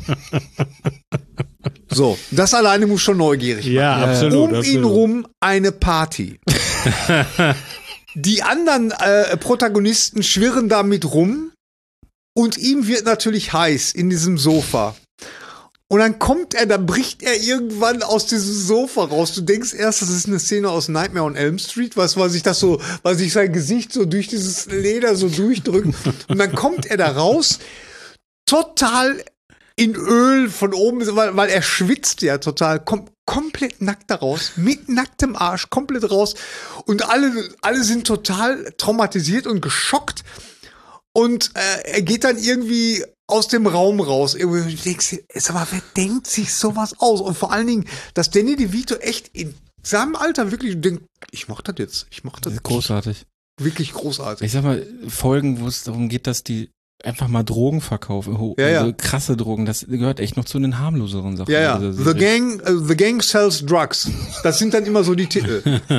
So, das alleine muss schon neugierig machen. Ja, Ja, absolut. Um ihn absolut. rum eine Party. Die anderen äh, Protagonisten schwirren damit rum und ihm wird natürlich heiß in diesem Sofa. Und dann kommt er, dann bricht er irgendwann aus diesem Sofa raus. Du denkst erst, das ist eine Szene aus Nightmare on Elm Street, was, weil sich das so, weil sich sein Gesicht so durch dieses Leder so durchdrückt. Und dann kommt er da raus, total in Öl von oben, weil, weil er schwitzt ja total, kommt komplett nackt da raus, mit nacktem Arsch, komplett raus. Und alle, alle sind total traumatisiert und geschockt. Und äh, er geht dann irgendwie aus dem Raum raus. Irgendwie, du denkst, sag mal, wer denkt sich sowas aus? Und vor allen Dingen, dass Danny DeVito echt in seinem Alter wirklich denkt, ich mach das jetzt, ich mach das Das ist großartig. wirklich großartig. Ich sag mal, Folgen, wo es darum geht, dass die einfach mal Drogen verkaufen, ho- Ja, ja. also krasse Drogen, das gehört echt noch zu den harmloseren Sachen. Ja, ja. dieser The Serie. Gang, uh, The Gang sells drugs. Das sind dann immer so die Titel.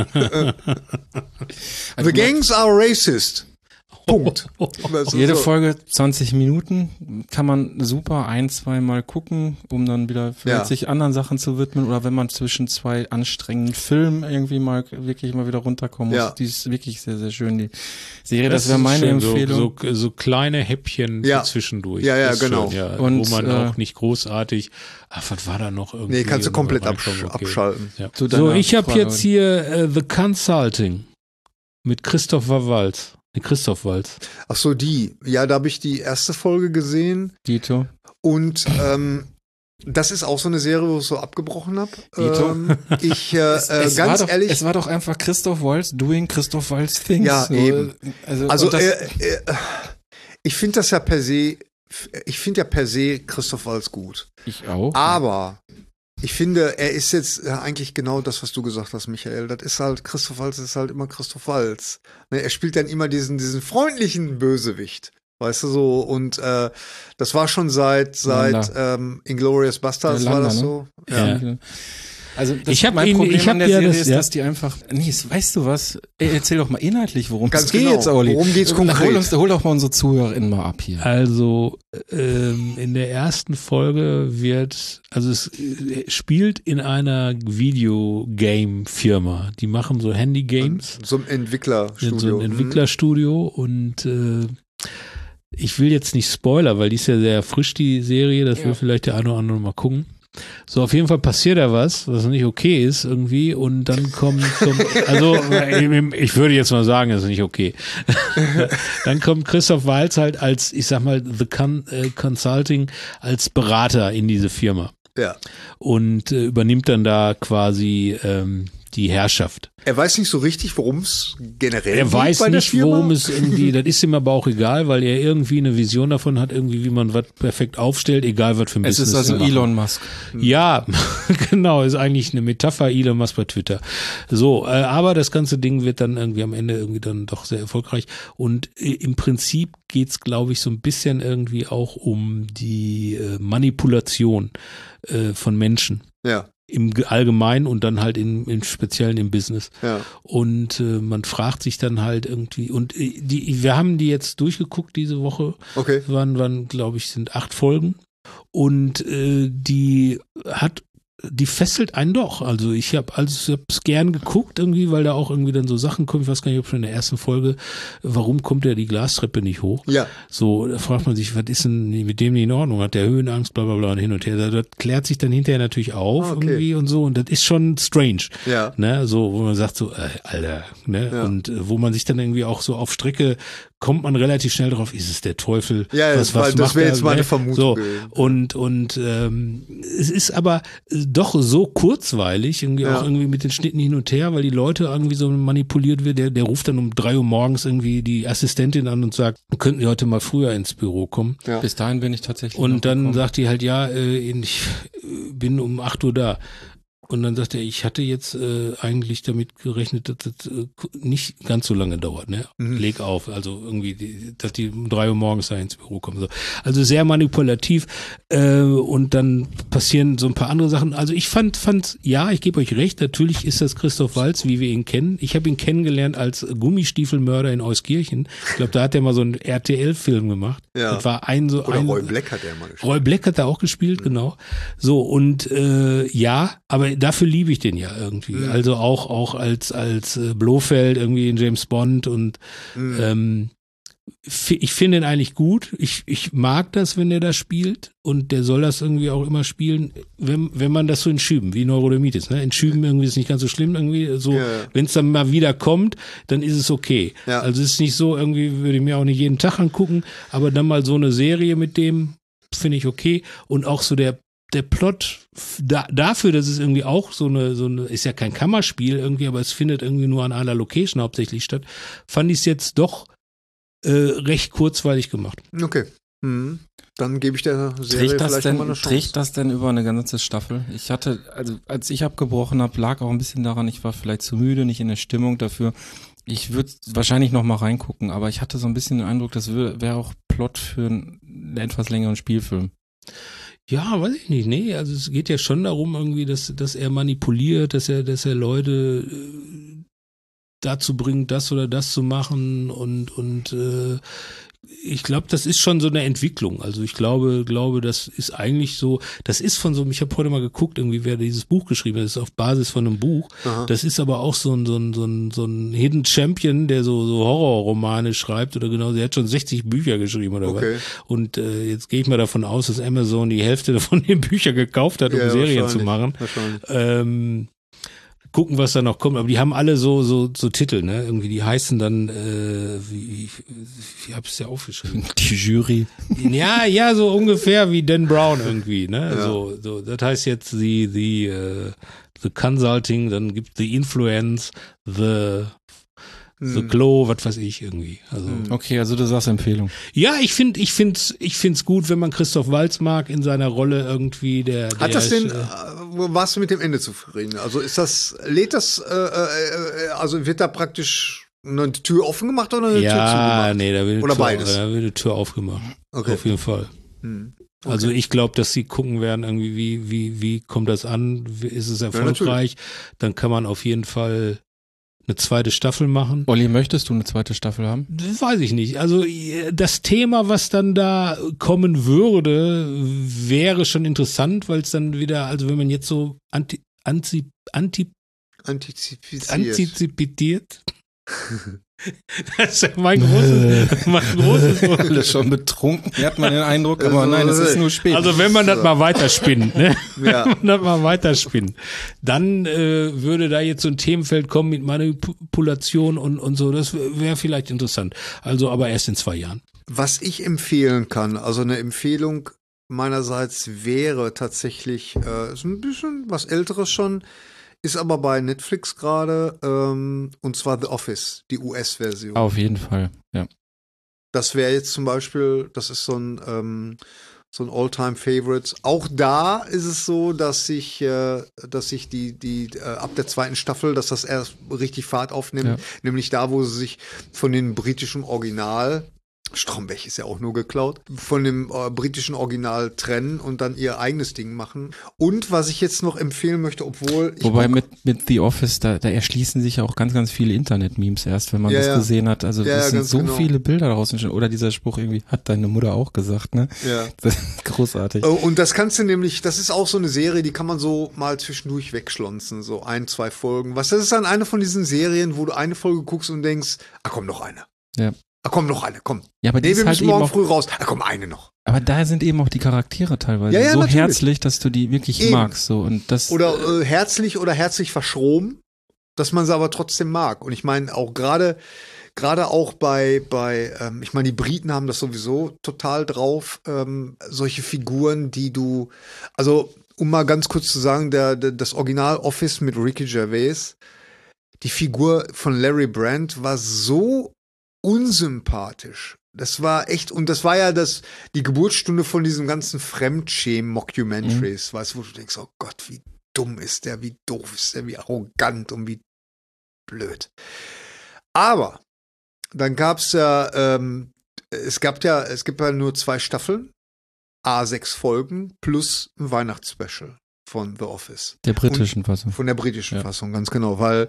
Also The Gangs are racist. Punkt. Also Jede so. Folge zwanzig Minuten, kann man super ein, zwei Mal gucken, um dann wieder vielleicht Ja. sich anderen Sachen zu widmen oder wenn man zwischen zwei anstrengenden Filmen irgendwie mal wirklich mal wieder runterkommen muss. Ja. Die ist wirklich sehr, sehr schön, die Serie. Das, Das wäre ist meine schön, Empfehlung. So, so, so kleine Häppchen Ja. so zwischendurch. Ja, ja, Das ist genau. Schön, ja, Und, wo man äh, auch nicht großartig, ach, was war da noch irgendwie? Nee, kannst du noch komplett reinkommen, absch okay. abschalten. Ja. Zu So, deiner ich habe Frage. jetzt hier äh, The Consulting mit Christopher Waltz. Nee, Christoph Waltz. Ach so, die. Ja, da habe ich die erste Folge gesehen. Dito. Und ähm, das ist auch so eine Serie, wo ich so abgebrochen habe. Dito. Ähm, ich, äh, Es, äh, es war ganz doch, ehrlich, es war doch einfach Christoph Waltz doing Christoph Waltz things. Ja, eben. Also, also und das, äh, äh, ich finde das ja per se, ich finde ja per se Christoph Waltz gut. ich auch. Aber ich finde, er ist jetzt ja, eigentlich genau das, was du gesagt hast, Michael. Das ist halt, Christoph Waltz ist halt immer Christoph Waltz. Ne, er spielt dann immer diesen, diesen freundlichen Bösewicht. Weißt du so, und äh, das war schon seit seit Landa. ähm, Inglourious Basterds Ja, war Landa, das ne? so. Ja. Also das Ich hab mein ihn- Problem ich hab an der ja Serie das- ist, ja. dass die einfach. Nee, weißt du was? Ey, erzähl doch mal inhaltlich, worum Ganz es geht, genau. Olli. Worum geht's Hol, konkret? uns, hol doch mal unsere ZuhörerInnen mal ab hier. Also ähm, in der ersten Folge wird, also es äh, spielt in einer Videogame-Firma. Die machen so Handy-Games. So ein Entwicklerstudio. So ein Entwicklerstudio und äh, ich will jetzt nicht Spoiler, weil die ist ja sehr frisch, die Serie, das will vielleicht der eine oder andere mal gucken. So, auf jeden Fall passiert da was, was nicht okay ist irgendwie und dann kommt, kommt also ich würde jetzt mal sagen, das ist nicht okay. Dann kommt Christoph Waltz halt als, ich sag mal, The Con äh, Consulting als Berater in diese Firma Ja. und äh, übernimmt dann da quasi ähm, die Herrschaft. Er weiß nicht so richtig, worum es generell Er geht weiß bei der nicht, Firma. worum es irgendwie, das ist ihm aber auch egal, weil er irgendwie eine Vision davon hat, irgendwie, wie man was perfekt aufstellt, egal was für ein Es Business. ist also sie machen. Elon Musk. Ja, genau, ist eigentlich eine Metapher Elon Musk bei Twitter. So, äh, aber das ganze Ding wird dann irgendwie am Ende irgendwie dann doch sehr erfolgreich und äh, im Prinzip geht's, glaube ich, so ein bisschen irgendwie auch um die äh, Manipulation äh, von Menschen. Ja, Im Allgemeinen und dann halt im, im Speziellen im Business. ja. Und äh, man fragt sich dann halt irgendwie, und äh, die, wir haben die jetzt durchgeguckt diese Woche, Okay. waren, waren glaube ich, sind acht Folgen. Und äh, die hat, die fesselt einen doch. Also ich habe also ich hab's gern geguckt irgendwie, weil da auch irgendwie dann so Sachen kommen. Ich weiß gar nicht, ob schon in der ersten Folge, warum kommt der die Glastreppe nicht hoch? Ja. So, da fragt man sich, was ist denn mit dem nicht in Ordnung? Hat der Höhenangst, bla bla bla und hin und her. Das klärt sich dann hinterher natürlich auf Okay. irgendwie und so. Und das ist schon strange. Ja. Ne, so, wo man sagt so, äh, Alter, ne? Ja. Und äh, wo man sich dann irgendwie auch so auf Strecke kommt man relativ schnell drauf, ist es der Teufel? Ja, ja, was, weil was das macht wäre er, jetzt meine ne? Vermutung So, gewesen. und, und ähm, es ist aber äh, doch so kurzweilig, irgendwie Ja. auch irgendwie mit den Schnitten hin und her, weil die Leute irgendwie so manipuliert wird. Der, der ruft dann um drei Uhr morgens irgendwie die Assistentin an und sagt, könnten Sie heute mal früher ins Büro kommen? Ja. Bis dahin bin ich tatsächlich. noch Und dann gekommen. sagt die halt, ja, äh, ich äh, bin um acht Uhr da. Und dann sagt er, ich hatte jetzt äh, eigentlich damit gerechnet, dass das äh, nicht ganz so lange dauert, ne? Mhm. Leg auf, also irgendwie, die, dass die um drei Uhr morgens da ins Büro kommen. So. Also sehr manipulativ äh, und dann passieren so ein paar andere Sachen. Also ich fand, fand, ja, ich gebe euch recht, natürlich ist das Christoph Waltz, wie wir ihn kennen. Ich habe ihn kennengelernt als Gummistiefelmörder in Euskirchen. Ich glaube, da hat er mal so einen R T L-Film gemacht. Ja. Das war ein so Oder ein, Roy Black hat er mal gespielt. Roy Black hat da auch gespielt, genau. So, und äh, ja, aber dafür liebe ich den ja irgendwie. Mhm. Also auch auch als als äh, Blofeld irgendwie in James Bond und Mhm. ähm, f- ich finde ihn eigentlich gut. Ich ich mag das, wenn er das spielt und der soll das irgendwie auch immer spielen, wenn wenn man das so in Schüben, wie Neurodermitis, ne? In Schüben irgendwie ist nicht ganz so schlimm irgendwie so, Ja, ja. wenn es dann mal wieder kommt, dann ist es okay. Ja. Also es ist nicht so irgendwie, würde ich mir auch nicht jeden Tag angucken, aber dann mal so eine Serie mit dem finde ich okay und auch so der der Plot f- da, dafür, dass es irgendwie auch so eine, so eine, ist ja kein Kammerspiel irgendwie, aber es findet irgendwie nur an einer Location hauptsächlich statt, fand ich es jetzt doch äh, recht kurzweilig gemacht. Okay. Mhm. Dann gebe ich der Serie Trägt das, vielleicht denn, nochmal eine Chance. trägt das denn über eine ganze Staffel? Ich hatte, also als ich abgebrochen habe, lag auch ein bisschen daran, ich war vielleicht zu müde, nicht in der Stimmung dafür. Ich würde wahrscheinlich noch mal reingucken, aber ich hatte so ein bisschen den Eindruck, das wäre auch Plot für einen etwas längeren Spielfilm. Ja, weiß ich nicht, nee, also es geht ja schon darum irgendwie, dass, dass er manipuliert, dass er, dass er Leute äh, dazu bringt, das oder das zu machen und, und äh, ich glaube, das ist schon so eine Entwicklung. Also ich glaube, glaube, das ist eigentlich so, das ist von so, ich habe heute mal geguckt, irgendwie, wer dieses Buch geschrieben hat, das ist auf Basis von einem Buch. Aha. Das ist aber auch so ein, so ein, so ein, so ein Hidden Champion, der so, so Horrorromane schreibt oder genau, der hat schon sechzig Bücher geschrieben oder Okay. was. Und äh, jetzt gehe ich mal davon aus, dass Amazon die Hälfte von den Büchern gekauft hat, um Ja, Serien zu wahrscheinlich. machen. Wahrscheinlich. Ähm, gucken, was da noch kommt. Aber die haben alle so so so Titel, ne? Irgendwie, die heißen dann, äh, wie, ich hab's ja aufgeschrieben. Die Jury. Ja, ja, so ungefähr wie Dan Brown irgendwie, ne? Ja. So, so, das heißt jetzt the the uh, the Consulting, dann gibt the Influence, the the Hm. Glow, was weiß ich irgendwie. Also Hm. Okay, also du sagst Empfehlung. ja, ich finde, ich find's, ich find's gut, wenn man Christoph Waltz mag in seiner Rolle irgendwie. Der, der Hat das denn, ist, äh, äh, warst du mit dem Ende zufrieden? Also ist das, lädt das, äh, äh, also wird da praktisch eine Tür offen gemacht oder eine Tür ja, zugemacht? nee, da wird, Oder eine Tür, beides? da wird eine Tür aufgemacht. Okay. Auf jeden Fall. Hm. Also ich glaube, dass sie gucken werden, irgendwie, wie, wie, wie kommt das an? Wie, ist es natürlich. erfolgreich? Dann kann man auf jeden Fall eine zweite Staffel machen. Olli, möchtest du eine zweite Staffel haben? Das weiß ich nicht. Also das Thema, was dann da kommen würde, wäre schon interessant, weil es dann wieder, also wenn man jetzt so anti, anti, anti, Antizipiert. antizipiert. Das ist ja mein großes, mein großes Alle schon betrunken, hat man den Eindruck, aber Also, nein, es ist nur spät. Also wenn man das mal weiterspinnt, ne? Ja. Wenn man das mal weiterspinnt, dann äh, würde da jetzt so ein Themenfeld kommen mit Manipulation und, und so, das wäre vielleicht interessant. Also aber erst in zwei Jahren. Was ich empfehlen kann, also eine Empfehlung meinerseits wäre tatsächlich, äh, ist ein bisschen was Älteres schon, ist aber bei Netflix gerade, ähm, und zwar The Office, die U S-Version. Auf jeden Fall, ja. Das wäre jetzt zum Beispiel, das ist so ein, ähm, so ein All-Time-Favorite. Auch da ist es so, dass sich, äh, dass sich die, die äh, ab der zweiten Staffel, dass das erst richtig Fahrt aufnimmt, Ja. nämlich da, wo sie sich von dem britischen Original, Stromberg ist ja auch nur geklaut, von dem äh, britischen Original trennen und dann ihr eigenes Ding machen. Und was ich jetzt noch empfehlen möchte, obwohl ich Wobei Bock- mit, mit The Office, da, da erschließen sich ja auch ganz, ganz viele Internet-Memes erst, wenn man Ja, das ja. gesehen hat. Also Ja, das ja, sind ganz so genau. viele Bilder daraus entstanden. Oder dieser Spruch irgendwie, hat deine Mutter auch gesagt, ne? ja. Das ist großartig. Oh, und das kannst du nämlich, das ist auch so eine Serie, die kann man so mal zwischendurch wegschlonzen, so ein, zwei Folgen. Was, das ist dann eine von diesen Serien, wo du eine Folge guckst und denkst, ah komm, noch eine. Ja. Ah komm, noch eine, komm. Ja, aber die Nee, ist wir halt müssen eben morgen auch, früh raus. Ah komm, eine noch. aber da sind eben auch die Charaktere teilweise Ja, ja, so natürlich. herzlich, dass du die wirklich Eben. magst, so. Und das, Oder äh, herzlich oder herzlich verschroben, dass man sie aber trotzdem mag. Und ich meine, auch gerade, gerade auch bei, bei, ähm, ich meine, die Briten haben das sowieso total drauf, ähm, solche Figuren, die du, also, um mal ganz kurz zu sagen, der, der, das Original Office mit Ricky Gervais, die Figur von Larry Brand war so unsympathisch. Das war echt, und das war ja das, die Geburtsstunde von diesem ganzen Fremdschämen-Mockumentaries, weißt du, wo du denkst, oh Gott, wie dumm ist der, wie doof ist der, wie arrogant und wie blöd. Aber dann gab's ja, ähm, es gab ja, es gibt ja nur zwei Staffeln, a sechs Folgen plus ein Weihnachtsspecial von The Office. Der britischen Und, Fassung. Von der britischen Ja. Fassung, ganz genau, weil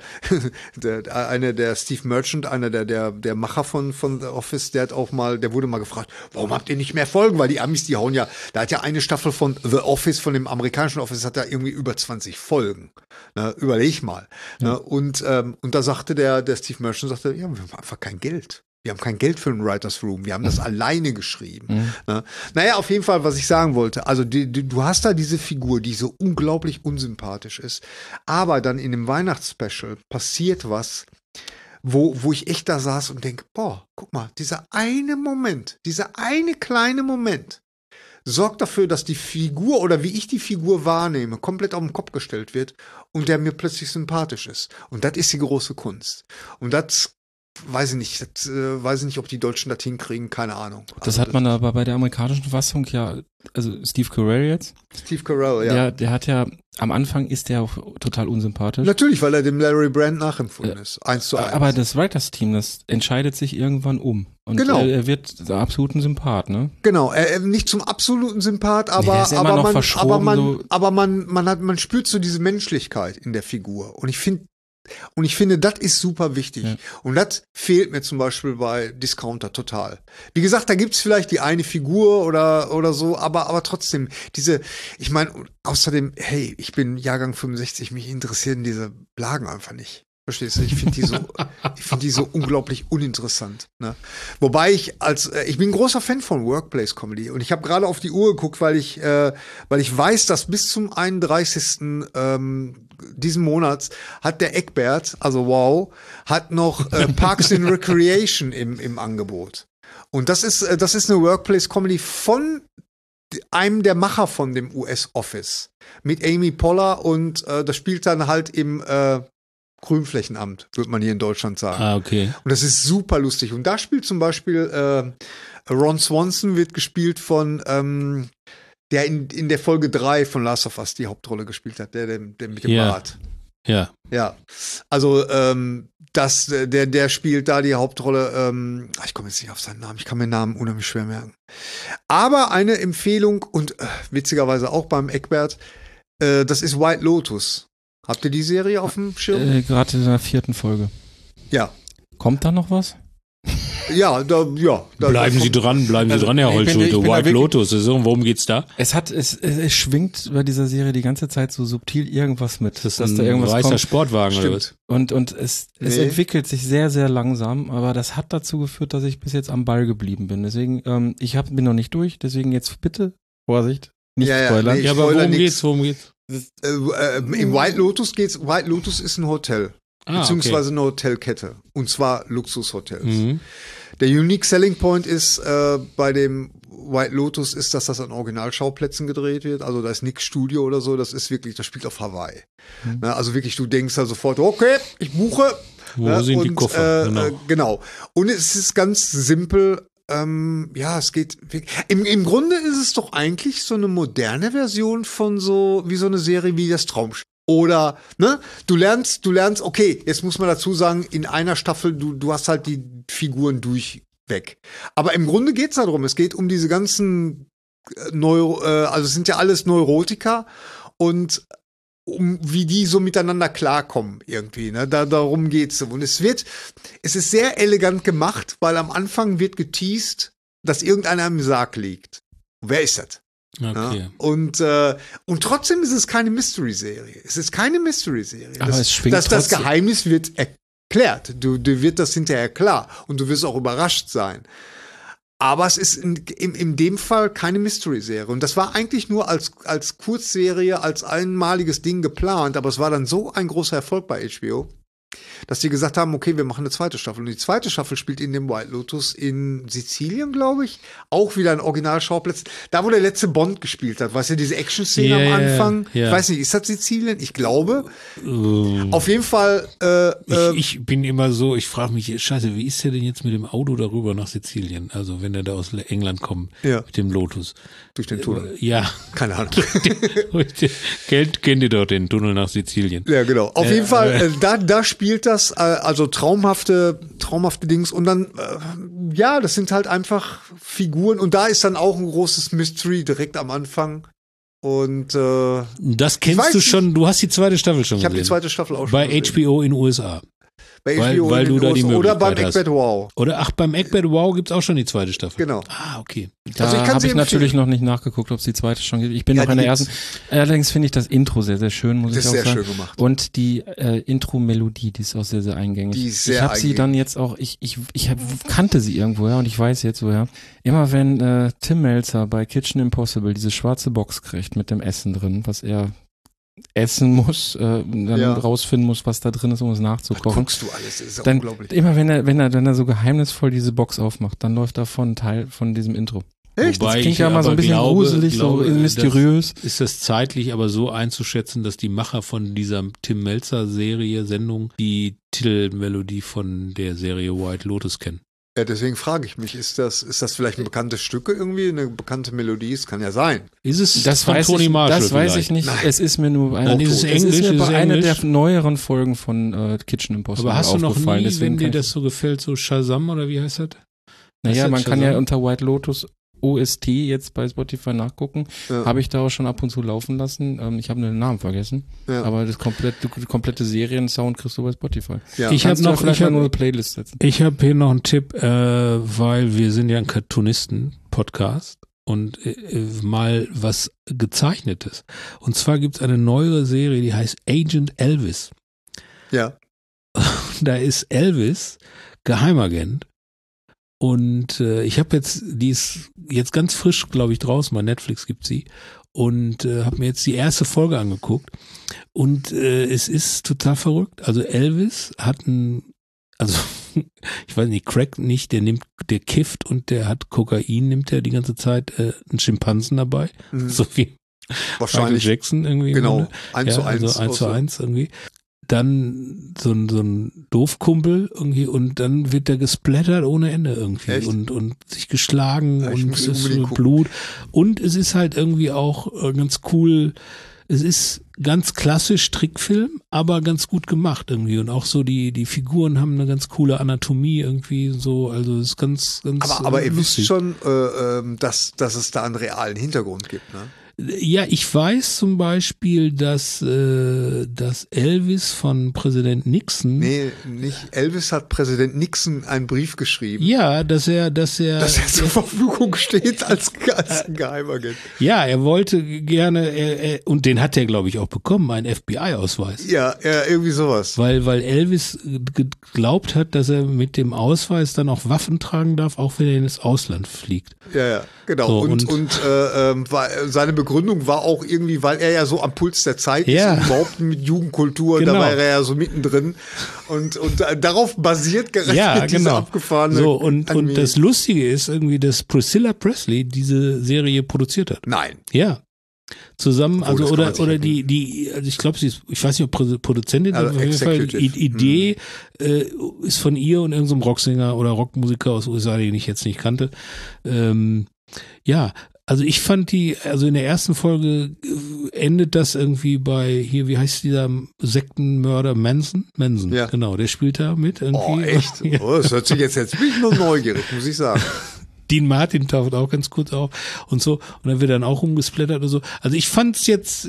der, einer der Steve Merchant, einer der, der, der Macher von, von The Office, der hat auch mal, der wurde mal gefragt, warum habt ihr nicht mehr Folgen? Weil die Amis, die hauen ja, da hat ja eine Staffel von The Office, von dem amerikanischen Office, hat da irgendwie über zwanzig Folgen. Ne, überleg mal. Ja. Ne, und, ähm, und da sagte der, der Steve Merchant, sagte, ja, wir haben einfach kein Geld. Wir haben kein Geld für einen Writers Room. Wir haben das alleine geschrieben. Mhm. Ne? Naja, auf jeden Fall, was ich sagen wollte. Also die, die, du hast da diese Figur, die so unglaublich unsympathisch ist. Aber dann in dem Weihnachtsspecial passiert was, wo, wo ich echt da saß und denke, boah, guck mal, dieser eine Moment, dieser eine kleine Moment sorgt dafür, dass die Figur oder wie ich die Figur wahrnehme, komplett auf den Kopf gestellt wird und der mir plötzlich sympathisch ist. Und das ist die große Kunst. Und das weiß ich nicht, das, äh, weiß ich nicht, ob die Deutschen das hinkriegen, keine Ahnung. Das Also hat man aber bei der amerikanischen Fassung ja, also Steve Carell jetzt, Steve Carell, ja. der, der hat ja, am Anfang ist der auch total unsympathisch. Natürlich, weil er dem Larry Brand nachempfunden ist. Eins zu eins. Aber das Writers-Team, das entscheidet sich irgendwann um. Und Genau. er, er wird absolut ein Sympath, ne? Genau, er, er nicht zum absoluten Sympath, aber, der ist ja immer aber, noch man, verschroben, aber man, so. aber man, man hat, man spürt so diese Menschlichkeit in der Figur. Und ich finde, und ich finde, das ist super wichtig. Ja. Und das fehlt mir zum Beispiel bei Discounter total. Wie gesagt, da gibt's vielleicht die eine Figur oder, oder so, aber, aber trotzdem, diese, ich meine, außerdem, hey, ich bin Jahrgang fünfundsechzig, mich interessieren diese Blagen einfach nicht. Verstehst du? Ich finde die so, ich finde die so unglaublich uninteressant. Ne? Wobei ich als, äh, ich bin ein großer Fan von Workplace Comedy und ich habe gerade auf die Uhr geguckt, weil ich, äh, weil ich weiß, dass bis zum einunddreißigsten Ähm, diesen Monats hat der Eckbert, also wow, hat noch äh, Parks and Recreation im, im Angebot. Und das ist, äh, das ist eine Workplace Comedy von einem der Macher von dem U S Office mit Amy Poehler und äh, das spielt dann halt im äh, Grünflächenamt, würde man hier in Deutschland sagen. Ah, okay. Und das ist super lustig. Und da spielt zum Beispiel äh, Ron Swanson wird gespielt von ähm, der in, in der Folge drei von Last of Us die Hauptrolle gespielt hat, der, der, der mit dem Ja. Bart. Ja. Ja, also ähm, das, der, der spielt da die Hauptrolle. Ähm, ich komme jetzt nicht auf seinen Namen, ich kann mir Namen unheimlich schwer merken. Aber eine Empfehlung und äh, witzigerweise auch beim Eckbert, äh, das ist White Lotus. Habt ihr die Serie auf dem Schirm? Äh, Gerade in der vierten Folge. Ja. Kommt da noch was? Ja, da, ja. Da, Bleiben da Sie kommt- dran, bleiben Sie Also, dran, Herr ich bin- ich Holtschulte. bin da White wirklich- Lotus, ist so, worum geht's da? Es hat, es, es, es schwingt bei dieser Serie die ganze Zeit so subtil irgendwas mit, Das ist dass ein da irgendwas weißer kommt. Sportwagen oder was? Stimmt. Und, und es, es Nee. entwickelt sich sehr, sehr langsam, aber das hat dazu geführt, dass ich bis jetzt am Ball geblieben bin. Deswegen, ähm, ich hab, bin noch nicht durch, deswegen jetzt bitte, Vorsicht, nicht Ja, ja, spoilern. nee. Ja, aber spoiler worum nix. geht's, worum geht's? Äh, äh, Im White Lotus geht's. White Lotus ist ein Hotel. Ah, beziehungsweise eine Hotelkette. Und zwar Luxushotels. Mhm. Der Unique Selling Point ist äh, bei dem White Lotus ist, dass das an Originalschauplätzen gedreht wird. Also da ist nix Studio oder so. Das ist wirklich, das spielt auf Hawaii. Mhm. Ne, also wirklich, du denkst da sofort, okay, ich buche. Wo Ne, sind die und, Koffer? Äh, Genau. genau. Äh, genau. Und es ist ganz simpel. Ähm, ja, es geht wirklich. Im, Im Grunde ist es doch eigentlich so eine moderne Version von so, wie so eine Serie wie das Traumschiff. Oder, ne, du lernst, du lernst, okay, jetzt muss man dazu sagen, in einer Staffel, du, du hast halt die Figuren durchweg. Aber im Grunde geht's darum, es geht um diese ganzen äh, Neuro, äh, also es sind ja alles Neurotiker und um wie die so miteinander klarkommen irgendwie, ne, da, darum geht's. Und es wird, es ist sehr elegant gemacht, weil am Anfang wird geteased, dass irgendeiner im Sarg liegt. Wer ist das? Okay. Ja, und, äh, und trotzdem ist es keine Mystery-Serie. Es ist keine Mystery-Serie. Aber das, es schwingt das, das trotzdem- Geheimnis wird erklärt. Du, du wird das hinterher klar. Und du wirst auch überrascht sein. Aber es ist in, in, in dem Fall keine Mystery-Serie. Und das war eigentlich nur als, als Kurzserie, als einmaliges Ding geplant. Aber es war dann so ein großer Erfolg bei H B O, dass die gesagt haben, okay, wir machen eine zweite Staffel. Und die zweite Staffel spielt in dem White Lotus in Sizilien, glaube ich. Auch wieder ein Originalschauplatz. Da, wo der letzte Bond gespielt hat. Weißt du, diese Action-Szene Yeah, am Anfang. yeah. Ich weiß nicht, ist das Sizilien? Ich glaube. Ähm, Auf jeden Fall, äh, äh, ich, ich bin immer so, ich frage mich, scheiße, wie ist der denn jetzt mit dem Auto darüber nach Sizilien? Also wenn er da aus England kommt, Ja. mit dem Lotus. durch den Tunnel. Ja. Keine Ahnung. kennt, kennt ihr doch den Tunnel nach Sizilien? Ja, genau. Auf Äh, jeden Fall, äh, äh, da, da spielt das, äh, also traumhafte, traumhafte Dings. Und dann, äh, ja, das sind halt einfach Figuren. Und da ist dann auch ein großes Mystery direkt am Anfang. Und äh, Das Ich kennst weiß du nicht. schon, du hast die zweite Staffel schon ich habe die gesehen. zweite Staffel auch schon Bei gesehen. H B O in U S A. Bei weil- H B O weil in du den da die U S A. Oder beim Möglichkeit hast. Egbert Wow. Oder ach, beim Egbert Wow gibt's auch schon die zweite Staffel. Genau. Ah, okay. Da Also ich kann habe sie ich natürlich empfehlen. noch nicht nachgeguckt, ob es die zweite schon gibt. Ich bin Ja, noch in die der gibt's. ersten. Allerdings finde ich das Intro sehr, sehr schön, muss Das ich ist auch sehr sagen. schön gemacht. Und die äh, Intro-Melodie, die ist auch sehr, sehr eingängig. Die ist sehr ich habe sie eingängig. dann jetzt auch, ich, ich, ich hab, kannte sie irgendwoher und ich weiß jetzt woher. Immer wenn äh, Tim Melzer bei Kitchen Impossible diese schwarze Box kriegt mit dem Essen drin, was er essen muss, äh, dann Ja. rausfinden muss, was da drin ist, um es nachzukochen. Guckst du alles, das ist ja Dann unglaublich. immer wenn er, wenn er, wenn er so geheimnisvoll diese Box aufmacht, dann läuft davon ein Teil von diesem Intro. Echt? Wobei Das klingt ich ja mal so ein aber bisschen glaube- gruselig, glaube, so mysteriös. Das ist das zeitlich aber so einzuschätzen, dass die Macher von dieser Tim Melzer Serie, Sendung, die Titelmelodie von der Serie White Lotus kennen. Ja, deswegen frage ich mich, ist das, ist das vielleicht ein bekanntes Stück irgendwie, eine bekannte Melodie? Es kann ja sein. Ist es Das von weiß, Tony ich, Marshall das weiß vielleicht? ich nicht. Nein. Es ist mir nur eine, Dann ist es es Englisch, ist mir ist es bei einer Englisch? der neueren Folgen von äh, Kitchen Impossible Aber hast du noch aufgefallen. nie, Deswegen wenn dir kann ich- das so gefällt, so Shazam oder wie heißt das? Naja, Heißt man das kann ja Shazam? unter White Lotus O S T jetzt bei Spotify nachgucken. Ja. Habe ich da auch schon ab und zu laufen lassen. Ähm, ich habe den Namen vergessen. Ja. Aber das komplette, die komplette Serien-Sound kriegst du bei Spotify. Ja. Ich habe Kannst du noch, vielleicht ich mal nur habe eine Playlist setzen. ich hab hier noch einen Tipp, äh, weil wir sind ja ein Cartoonisten-Podcast und äh, äh, mal was Gezeichnetes. Und zwar gibt's eine neuere Serie, die heißt Agent Elvis. Ja. Da ist Elvis Geheimagent. Und äh, ich habe jetzt, die ist jetzt ganz frisch, glaube ich, draußen, bei Netflix gibt sie. Und äh, habe mir jetzt die erste Folge angeguckt. Und äh, es ist total verrückt. Also Elvis hat ein, also ich weiß nicht, Crack nicht, der nimmt, der kifft und der hat Kokain, nimmt er die ganze Zeit äh, einen Schimpansen dabei. Mhm. So wie Wahrscheinlich. Michael Jackson irgendwie. im Genau. Grunde. Eins zu Ja, eins. Also eins zu Also, eins irgendwie. Dann so ein, so ein Doofkumpel irgendwie und dann wird der gesplattert ohne Ende irgendwie Echt? und, und sich geschlagen Ja, ich und muss es ist unbedingt gucken. Blut. Und es ist halt irgendwie auch äh, ganz cool. Es ist ganz klassisch Trickfilm, aber ganz gut gemacht irgendwie. Und auch so die, die Figuren haben eine ganz coole Anatomie irgendwie so. Also es ist ganz, ganz Aber, aber äh, ihr wisst lustig. schon, äh, ähm, dass, dass es da einen realen Hintergrund gibt, ne? Ja, ich weiß zum Beispiel, dass, äh, dass Elvis von Präsident Nixon, Nee, nicht. Elvis hat Präsident Nixon einen Brief geschrieben, ja, dass er, dass er, dass er zur Verfügung steht als, als Geheimagent. ja, er wollte gerne, er, er, und den hat er, glaube ich, auch bekommen, einen F B I-Ausweis. Ja, ja, irgendwie sowas. Weil, weil Elvis geglaubt hat, dass er mit dem Ausweis dann auch Waffen tragen darf, auch wenn er ins Ausland fliegt. Ja, ja, genau. So, und und- und äh, ähm, war, seine Begründung war auch irgendwie, weil er ja so am Puls der Zeit Ja. ist und überhaupt mit Jugendkultur, Genau. da war er ja so mittendrin. Und, und äh, darauf basiert gerechnet Ja, diese genau. abgefahrene So, und, Anime. und das Lustige ist irgendwie, dass Priscilla Presley diese Serie produziert hat. Nein. Ja. Zusammen, Obwohl, das also kann man oder sich oder denken. die die also ich glaube sie ist, ich weiß nicht ob Pro- Produzentin, Also aber auf jeden Fall Executive. die Idee äh, ist von ihr und irgendeinem Rocksänger oder Rockmusiker aus U S A, den ich jetzt nicht kannte. Ähm, ja, also ich fand die, also in der ersten Folge äh, endet das irgendwie bei hier, wie heißt dieser Sektenmörder Manson? Manson, Ja. genau, der spielt da mit irgendwie. Oh, echt? Ja. Oh, das hört sich jetzt, jetzt bin ich nur neugierig, muss ich sagen. Dean Martin taucht auch ganz kurz auf und so und dann wird dann auch rumgesplattert und so. Also ich fand's jetzt,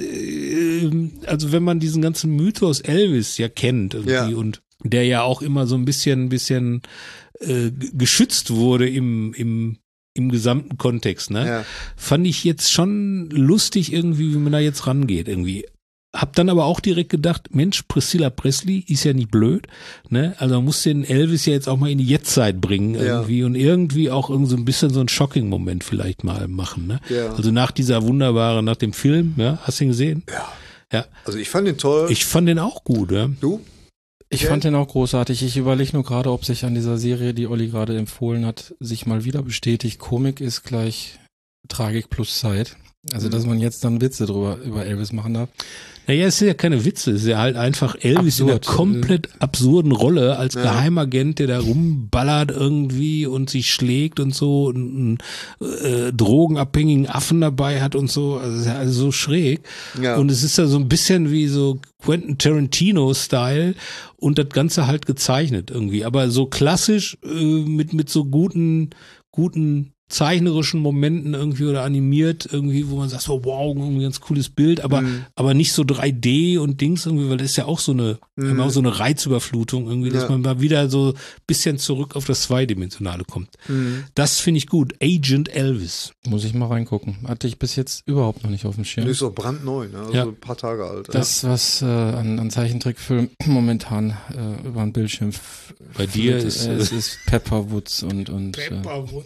äh, also wenn man diesen ganzen Mythos Elvis ja kennt irgendwie Ja. und der ja auch immer so ein bisschen, bisschen äh, g- geschützt wurde im im im gesamten Kontext, ne? Ja. Fand ich jetzt schon lustig irgendwie, wie man da jetzt rangeht irgendwie. Hab dann aber auch direkt gedacht, Mensch, Priscilla Presley ist ja nicht blöd, ne? Also man muss den Elvis ja jetzt auch mal in die Jetztzeit bringen irgendwie und irgendwie auch irgendwie so ein bisschen so ein Shocking-Moment vielleicht mal machen, ne? Ja. Also nach dieser wunderbaren, nach dem Film, ja, hast du ihn gesehen? Ja. Ja. Also ich fand den toll. Ich fand den auch gut, ja. du? Ich Ja. fand den auch großartig. Ich überlege nur gerade, ob sich an dieser Serie, die Olli gerade empfohlen hat, sich mal wieder bestätigt. Komik ist gleich Tragik plus Zeit. Also, dass man jetzt dann Witze drüber über Elvis machen darf. Naja, es sind ja keine Witze, es ist ja halt einfach Elvis in einer Absurd. komplett absurden Rolle als Ja. Geheimagent, der da rumballert irgendwie und sich schlägt und so und einen äh, drogenabhängigen Affen dabei hat und so, also, es ist ja also so schräg. Ja. Und es ist ja so ein bisschen wie so Quentin Tarantino-Style und das Ganze halt gezeichnet irgendwie, aber so klassisch äh, mit mit so guten guten zeichnerischen Momenten irgendwie oder animiert irgendwie, wo man sagt, so wow, irgendwie ein ganz cooles Bild, aber Mhm. aber nicht so drei D und Dings irgendwie, weil das ist ja auch so eine Mhm. immer auch so eine Reizüberflutung irgendwie, dass Ja. man mal wieder so ein bisschen zurück auf das Zweidimensionale kommt. Mhm. Das finde ich gut. Agent Elvis. Muss ich mal reingucken. Hatte ich bis jetzt überhaupt noch nicht auf dem Schirm. Ist auch brandneu, ne? Also Ja. ein paar Tage alt. Das, was äh, an, an Zeichentrickfilmen momentan äh, über den Bildschirm f- Bei dir fliegt, ist, äh, es ist Pepperwoods und, und äh,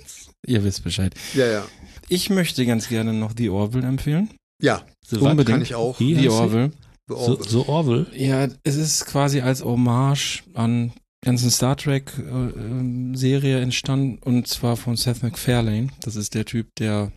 ihr wisst Bescheid. Ja, ja. Ich möchte ganz gerne noch The Orville empfehlen. Ja, The Unbedingt. kann ich auch. Wie The heißt sie? Orville. The So, Orville. so Orwell. Ja, es ist quasi als Hommage an ganzen Star Trek äh, ähm, Serie entstanden und zwar von Seth MacFarlane. Das ist der Typ, der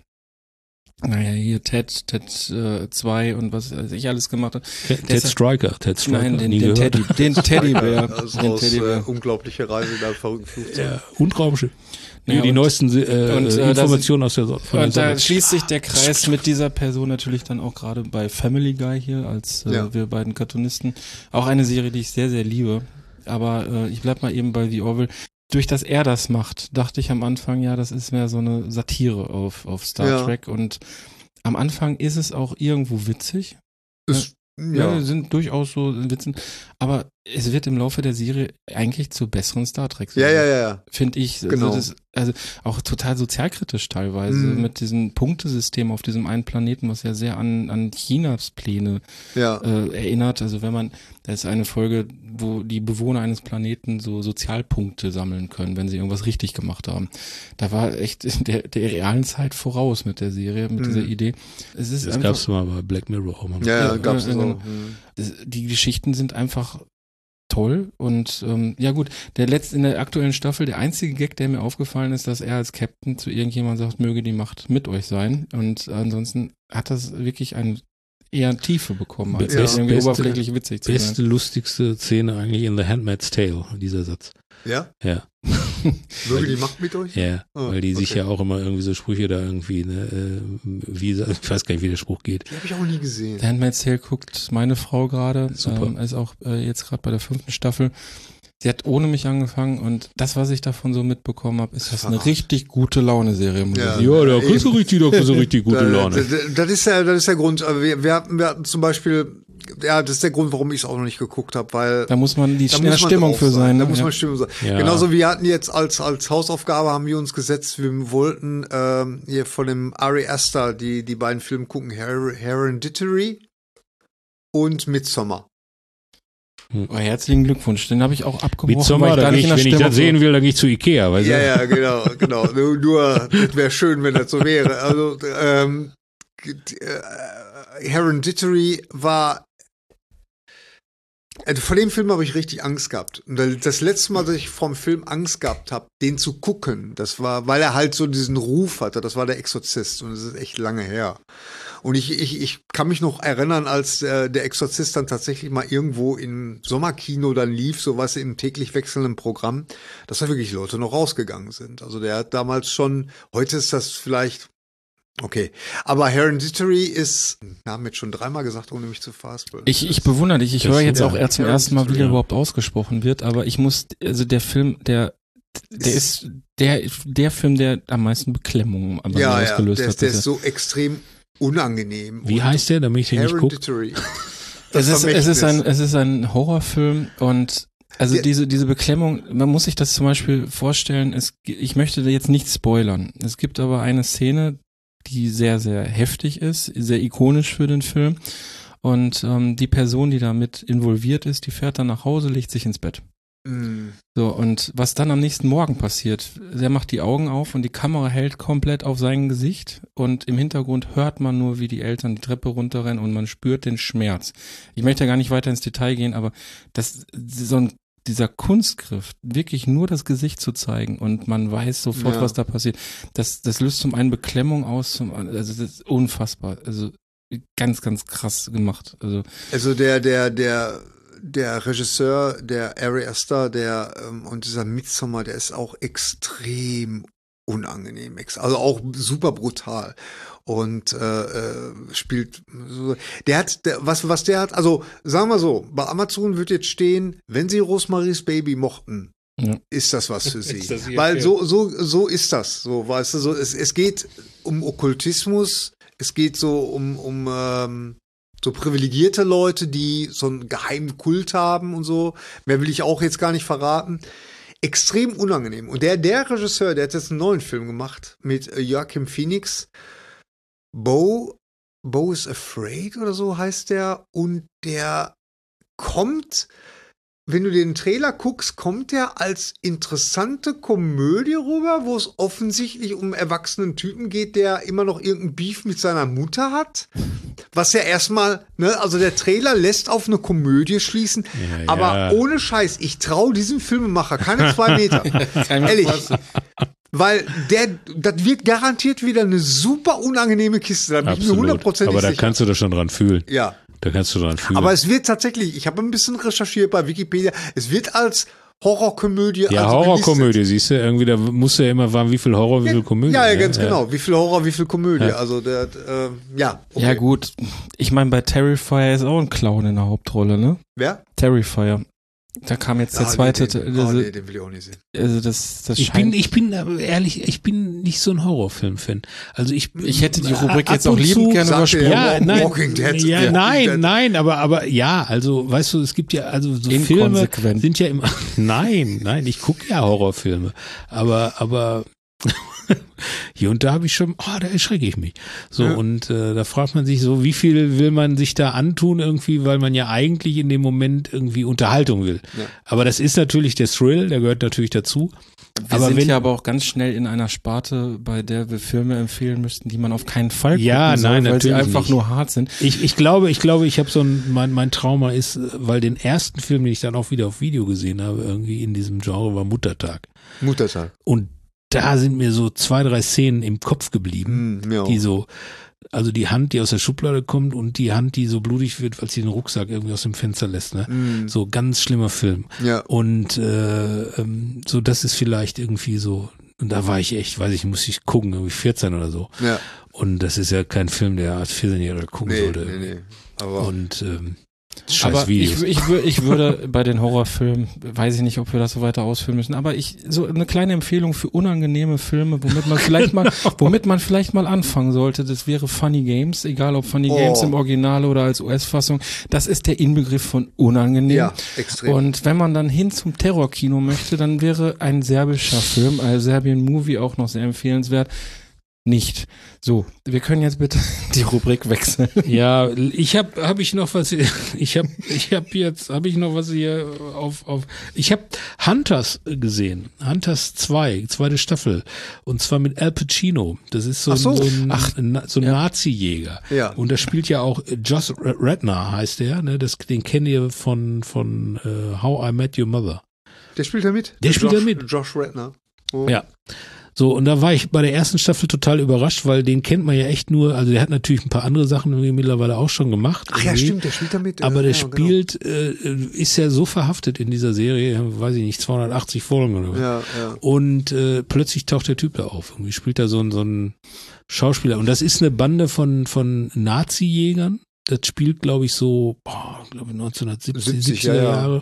naja, hier Ted, Ted äh, zwei und was weiß ich alles gemacht hat. Ted, Der Ted ist- Striker. Ted Striker. Nein, den, nie den gehört. Teddy, den Teddybär. Also den aus äh, Teddybär. unglaubliche Reise in einem verrückten Flugzeug. Ja, und Raumschiff. Ja, die und- neuesten äh, und, äh, Informationen aus der, von der Und da Sonne. schließt sich der Kreis mit dieser Person natürlich dann auch gerade bei Family Guy hier, als äh, Ja. wir beiden Cartoonisten. Auch eine Serie, die ich sehr, sehr liebe. Aber äh, ich bleib mal eben bei The Orville. Durch das er das macht, dachte ich am Anfang, ja, das ist mehr so eine Satire auf, auf Star Ja. Trek. Und am Anfang ist es auch irgendwo witzig. Ist, Ja, ja. sind durchaus so Witzen. Aber es wird im Laufe der Serie eigentlich zu besseren Star Trek. Ja, ja, ja, ja. Finde ich. Genau. Also, das, also auch total sozialkritisch teilweise Mhm. mit diesem Punktesystem auf diesem einen Planeten, was ja sehr an, an Chinas Pläne Ja. äh, erinnert. Also wenn man, da ist eine Folge, wo die Bewohner eines Planeten so Sozialpunkte sammeln können, wenn sie irgendwas richtig gemacht haben. Da war echt der, der realen Zeit voraus mit der Serie, mit Mhm. dieser Idee. Es ist Das einfach, gab's mal bei Black Mirror auch mal. Ja, ja, Ja, gab's ja, so. genau. Mhm. die Geschichten sind einfach toll und ähm, ja gut, der letzte in der aktuellen Staffel, der einzige Gag, der mir aufgefallen ist, dass er als Captain zu irgendjemandem sagt, möge die Macht mit euch sein und ansonsten hat das wirklich eine eher Tiefe bekommen, als Ja. irgendwie Beste- oberflächlich witzig zu Beste, sein. lustigste Szene eigentlich in The Handmaid's Tale, dieser Satz. Ja? Ja, Möge die Macht mit euch? ja, Oh, weil die sich okay. ja auch immer irgendwie so Sprüche da irgendwie, ne, äh, wie, ich weiß gar nicht, wie der Spruch geht. Die habe ich auch nie gesehen. The Handmaid's Tale guckt meine Frau gerade, Super. ähm, ist auch äh, jetzt gerade bei der fünften Staffel. Sie hat ohne mich angefangen und das, was ich davon so mitbekommen habe, ist das eine Verrat. richtig gute Laune-Serie. muss ich Ja. sagen. Ja, da eben. kriegst du richtig, da kriegst du richtig gute Da- Laune. da- Das ist ja, das ist der Grund. Also Wir, wir, hatten, wir hatten zum Beispiel, ja, das ist der Grund, warum ich es auch noch nicht geguckt habe, weil Da muss man die da in der muss man Stimmung drauf für sein. sein. Da ne? muss Ja. man Stimmung sein. Ja. Genauso, wir hatten jetzt als als Hausaufgabe haben wir uns gesetzt, wir wollten ähm, hier von dem Ari Aster die die beiden Filme gucken, Her Hereditary und Midsommar. Oh, herzlichen Glückwunsch, den habe ich auch abgebrochen, Midsommar, weil ich da da geh nicht ich, in der wenn ich Stimmung das sehen will, dann gehe ich zu Ikea, weißt du? Ja, ja, genau, genau. Nur, nur das wäre schön, wenn das so wäre. Also ähm, äh, Hereditary war also vor dem Film habe ich richtig Angst gehabt. Und das letzte Mal, dass ich vom Film Angst gehabt habe, den zu gucken, das war, weil er halt so diesen Ruf hatte, das war der Exorzist und das ist echt lange her. Und ich, ich, ich kann mich noch erinnern, als äh, der Exorzist dann tatsächlich mal irgendwo im Sommerkino dann lief, sowas im täglich wechselnden Programm, dass da wirklich Leute noch rausgegangen sind. Also der hat damals schon, heute ist das vielleicht okay, aber Hereditary ist, wir haben jetzt schon dreimal gesagt, ohne mich zu verhaspeln. Ich, ich bewundere dich. Ich Das höre ist- jetzt ja, auch erst zum ja, ersten Mal, wie der ja. überhaupt ausgesprochen wird, aber ich muss, also der Film, der, der ist der, der Film, der am meisten Beklemmung bei mir ja, ja, ausgelöst der, hat. ist- der Das ist so extrem unangenehm. Wie Und heißt der, damit ich den nicht gucke? Hereditary. Es ist, es ist ein, Vermächtnis. es ist ein Horrorfilm und also Ja. diese, diese Beklemmung, man muss sich das zum Beispiel vorstellen, es, ich möchte da jetzt nicht spoilern. Es gibt aber eine Szene, die sehr, sehr heftig ist, sehr ikonisch für den Film. Und ähm, die Person, die damit involviert ist, die fährt dann nach Hause, legt sich ins Bett. Mm. So, und was dann am nächsten Morgen passiert, der macht die Augen auf und die Kamera hält komplett auf sein Gesicht und im Hintergrund hört man nur, wie die Eltern die Treppe runterrennen und man spürt den Schmerz. Ich möchte gar nicht weiter ins Detail gehen, aber das, so ein, dieser Kunstgriff, wirklich nur das Gesicht zu zeigen und man weiß sofort, Ja. was da passiert, das, das löst zum einen Beklemmung aus, zum, also das ist unfassbar, also ganz, ganz krass gemacht, also. Also der, der, der, der Regisseur, der Ari Aster, der ähm, und dieser Midsommar, der ist auch extrem unangenehm, ex- also auch super brutal und äh, äh, spielt so, der hat, der, was, was der hat, also sagen wir so, bei Amazon wird jetzt stehen, wenn Sie Rosemaries Baby mochten, Ja. ist das was für Sie. Ist das ihr Weil Film? so, so, so ist das, so, weißt du, so, es, es geht um Okkultismus, es geht so um, um, ähm, so privilegierte Leute, die so einen geheimen Kult haben und so. Mehr will ich auch jetzt gar nicht verraten. Extrem unangenehm. Und der, der Regisseur, der hat jetzt einen neuen Film gemacht mit äh, Joaquin Phoenix. Bo, Bo is Afraid oder so heißt der. Und der kommt, wenn du den Trailer guckst, kommt der als interessante Komödie rüber, wo es offensichtlich um einen erwachsenen Typen geht, der immer noch irgendeinen Beef mit seiner Mutter hat. Was ja erstmal, ne, also der Trailer lässt auf eine Komödie schließen, Ja, aber ja. ohne Scheiß, ich traue diesem Filmemacher keine zwei Meter. Ehrlich. Weil der, das wird garantiert wieder eine super unangenehme Kiste, da bin ich mir Absolut. hundertprozentig Aber da sicher. kannst du das schon dran fühlen. Ja. Da kannst du dran fühlen. Aber es wird tatsächlich, ich habe ein bisschen recherchiert bei Wikipedia, es wird als Horrorkomödie. ja, also Horrorkomödie, siehst du, irgendwie, da musst du ja immer warten, wie viel Horror, wie viel Komödie. Ja, ja, ne? ganz genau. Wie viel Horror, wie viel Komödie. Ja. Also der, äh, ja. Okay. Ja gut, ich meine, bei Terrifier ist auch ein Clown in der Hauptrolle, ne? Wer? Terrifier. Da kam jetzt der Ah, zweite, nee, den, also, oh, nee, den will ich auch nicht sehen. also das, das Ich scheint, bin, ich bin, aber ehrlich, ich bin nicht so ein Horrorfilm-Fan. Also ich, ich hätte die Rubrik ab jetzt auch und liebend zu- gerne sagte übersprungen. er. Ja, Walking nein, Walking Dead. ja, Walking nein, Dead. nein, aber, aber ja, also, weißt du, es gibt ja, also so Filme Inkonsequent. sind ja immer, nein, nein, ich gucke ja Horrorfilme, aber, aber, hier und da habe ich schon, oh, da erschrecke ich mich. So, Ja. und äh, da fragt man sich so, wie viel will man sich da antun irgendwie, weil man ja eigentlich in dem Moment irgendwie Unterhaltung will. Ja. Aber das ist natürlich der Thrill, der gehört natürlich dazu. Wir aber sind wenn, ja aber auch ganz schnell in einer Sparte, bei der wir Filme empfehlen müssten, die man auf keinen Fall gucken Ja, soll, nein, weil sie natürlich einfach nicht. nur hart sind. Ich, ich glaube, ich glaube, ich habe so ein, mein, mein Trauma ist, äh, weil den ersten Film, den ich dann auch wieder auf Video gesehen habe, irgendwie in diesem Genre, war Muttertag. Muttertag. Und da sind mir so zwei, drei Szenen im Kopf geblieben, Hm, ja. die so, also die Hand, die aus der Schublade kommt und die Hand, die so blutig wird, weil sie den Rucksack irgendwie aus dem Fenster lässt, ne? Hm, So ganz schlimmer Film. ja. Und äh, ähm, so, das ist vielleicht irgendwie so, und da war ich echt, weiß ich, muss ich gucken, irgendwie vierzehn oder so. Ja. Und das ist ja kein Film, der als vierzehnjähriger gucken Nee, sollte. nee, nee. Aber Und ähm, scheiß Aber Videos. ich, ich, wür- ich würde bei den Horrorfilmen, weiß ich nicht, ob wir das so weiter ausführen müssen, aber ich, so eine kleine Empfehlung für unangenehme Filme, womit man vielleicht mal, womit man vielleicht mal anfangen sollte, das wäre Funny Games, egal ob Funny Oh. Games im Original oder als U S-Fassung, das ist der Inbegriff von unangenehm. ja, extrem. Und wenn man dann hin zum Terrorkino möchte, dann wäre ein serbischer Film, ein Serbian Movie auch noch sehr empfehlenswert. Nicht. So, wir können jetzt bitte die Rubrik wechseln. Ja, ich habe hab ich noch was ich habe ich habe jetzt habe ich noch was hier auf auf ich habe Hunters gesehen. Hunters zwei, zweite Staffel und zwar mit Al Pacino. Das ist so, Ach so. ein, so ein, Ach, Na- so ein ja. Nazi-Jäger. Ja. Und da spielt ja auch Josh Radnor heißt der, ne, das den kennt ihr von von äh, How I Met Your Mother. Der spielt da mit? Der spielt Josh, da mit. Josh Radnor. Oh. Ja. So, und da war ich bei der ersten Staffel total überrascht, weil den kennt man ja echt nur, also der hat natürlich ein paar andere Sachen irgendwie mittlerweile auch schon gemacht. Ach ja, irgendwie. stimmt, der spielt da mit. Aber der ja, genau. spielt, äh, ist ja so verhaftet in dieser Serie, weiß ich nicht, zweihundertachtzig Folgen oder was. Ja, ja. Und äh, plötzlich taucht der Typ da auf. Irgendwie spielt da so ein, so ein Schauspieler. Und das ist eine Bande von, von Nazi-Jägern. Das spielt, glaube ich, so, boah, glaube ich, neunzehnhundertsiebzig, siebzig, siebziger ja, ja. Jahre.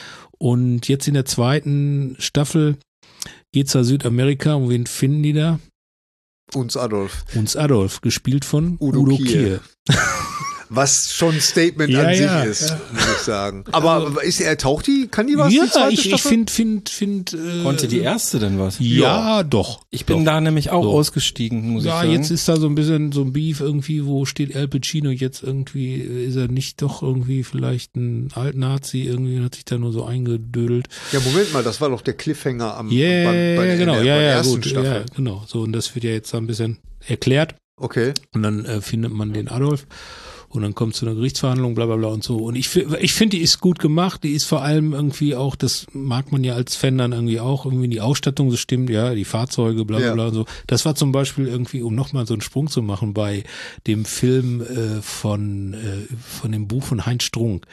Und jetzt in der zweiten Staffel geht's nach Südamerika. Und wen finden die da? Uns Adolf. Uns Adolf, gespielt von Udo Udo, Kier. Kier. was schon ein Statement Ja, an ja, sich ist, ja. muss ich sagen. Aber ist er, taucht die, kann die was? die Ja, zweite ich, ich Staffel? finde, finde, finde. Äh, Konnte die erste denn was? Ja, doch. Ich bin doch. da nämlich auch So. ausgestiegen, muss Ja, ich sagen. jetzt ist da so ein bisschen so ein Beef irgendwie, wo steht Al Pacino jetzt irgendwie, ist er nicht doch irgendwie vielleicht ein Alt-Nazi, irgendwie hat sich da nur so eingedödelt. Ja, Moment mal, das war doch der Cliffhanger am Yeah, beim, bei der, genau, in der, ja, bei der ja, ersten gut, Staffel. ja, genau. So, und das wird ja jetzt da ein bisschen erklärt Okay. und dann äh, findet man den Adolf. Und dann kommt zu einer Gerichtsverhandlung, bla bla bla und so. Und ich, fi- ich finde, die ist gut gemacht. Die ist vor allem irgendwie auch, das mag man ja als Fan dann irgendwie auch, irgendwie die Ausstattung so stimmt, ja, die Fahrzeuge, bla bla Ja. bla und so. Das war zum Beispiel irgendwie, um nochmal so einen Sprung zu machen, bei dem Film äh, von, äh, von dem Buch von Heinz Strunk.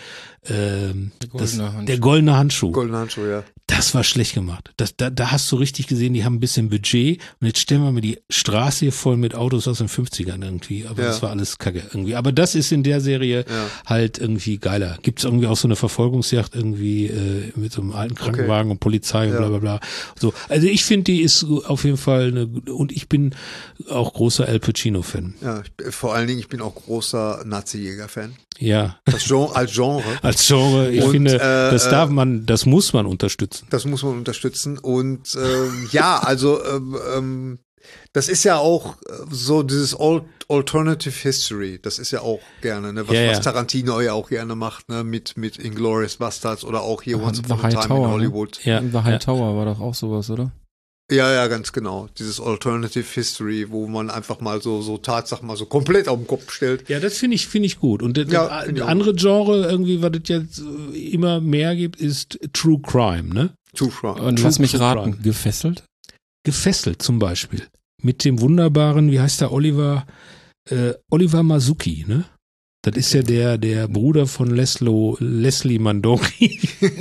Ähm, Der das, goldene Handschuh. der goldene Handschuh. Golden Handschuh, ja. Das war schlecht gemacht. Das, da, da hast du richtig gesehen, die haben ein bisschen Budget und jetzt stellen wir mir die Straße hier voll mit Autos aus den fünfzigern irgendwie. Aber Ja. das war alles kacke irgendwie. Aber das ist in der Serie Ja. halt irgendwie geiler. Gibt's irgendwie auch so eine Verfolgungsjagd irgendwie äh, mit so einem alten Krankenwagen und Polizei und Ja. bla bla bla. So, also ich finde, die ist auf jeden Fall eine, und ich bin auch großer Al Pacino-Fan. Ja, ich, vor allen Dingen, ich bin auch großer Nazi-Jäger-Fan. Ja, Das Genre, als Genre. als Genre, ich Und, finde, äh, das äh, darf man, das muss man unterstützen. Das muss man unterstützen. Und ähm, ja, also ähm, ähm, das ist ja auch äh, so dieses Al- Alternative History. Das ist ja auch gerne, ne? was, Ja, ja. was Tarantino ja auch gerne macht, ne? mit mit Inglourious Bastards oder auch hier Once The Upon a High Time Tower, in ne? Hollywood. Ja, The High ja. Tower war doch auch sowas, oder? Ja, ja, ganz genau. Dieses Alternative History, wo man einfach mal so so Tatsachen mal so komplett auf den Kopf stellt. Ja, das finde ich, finde ich gut. Und das, Ja, das find ich auch. andere Genre irgendwie, was es jetzt immer mehr gibt, ist True Crime, ne? True Crime. Und True- lass mich True raten, Crime. gefesselt? Gefesselt zum Beispiel. Mit dem wunderbaren, wie heißt der, Oliver, äh, Oliver Masuki, ne? Das ist ja der, der Bruder von Leslo, Leslie Mandoki.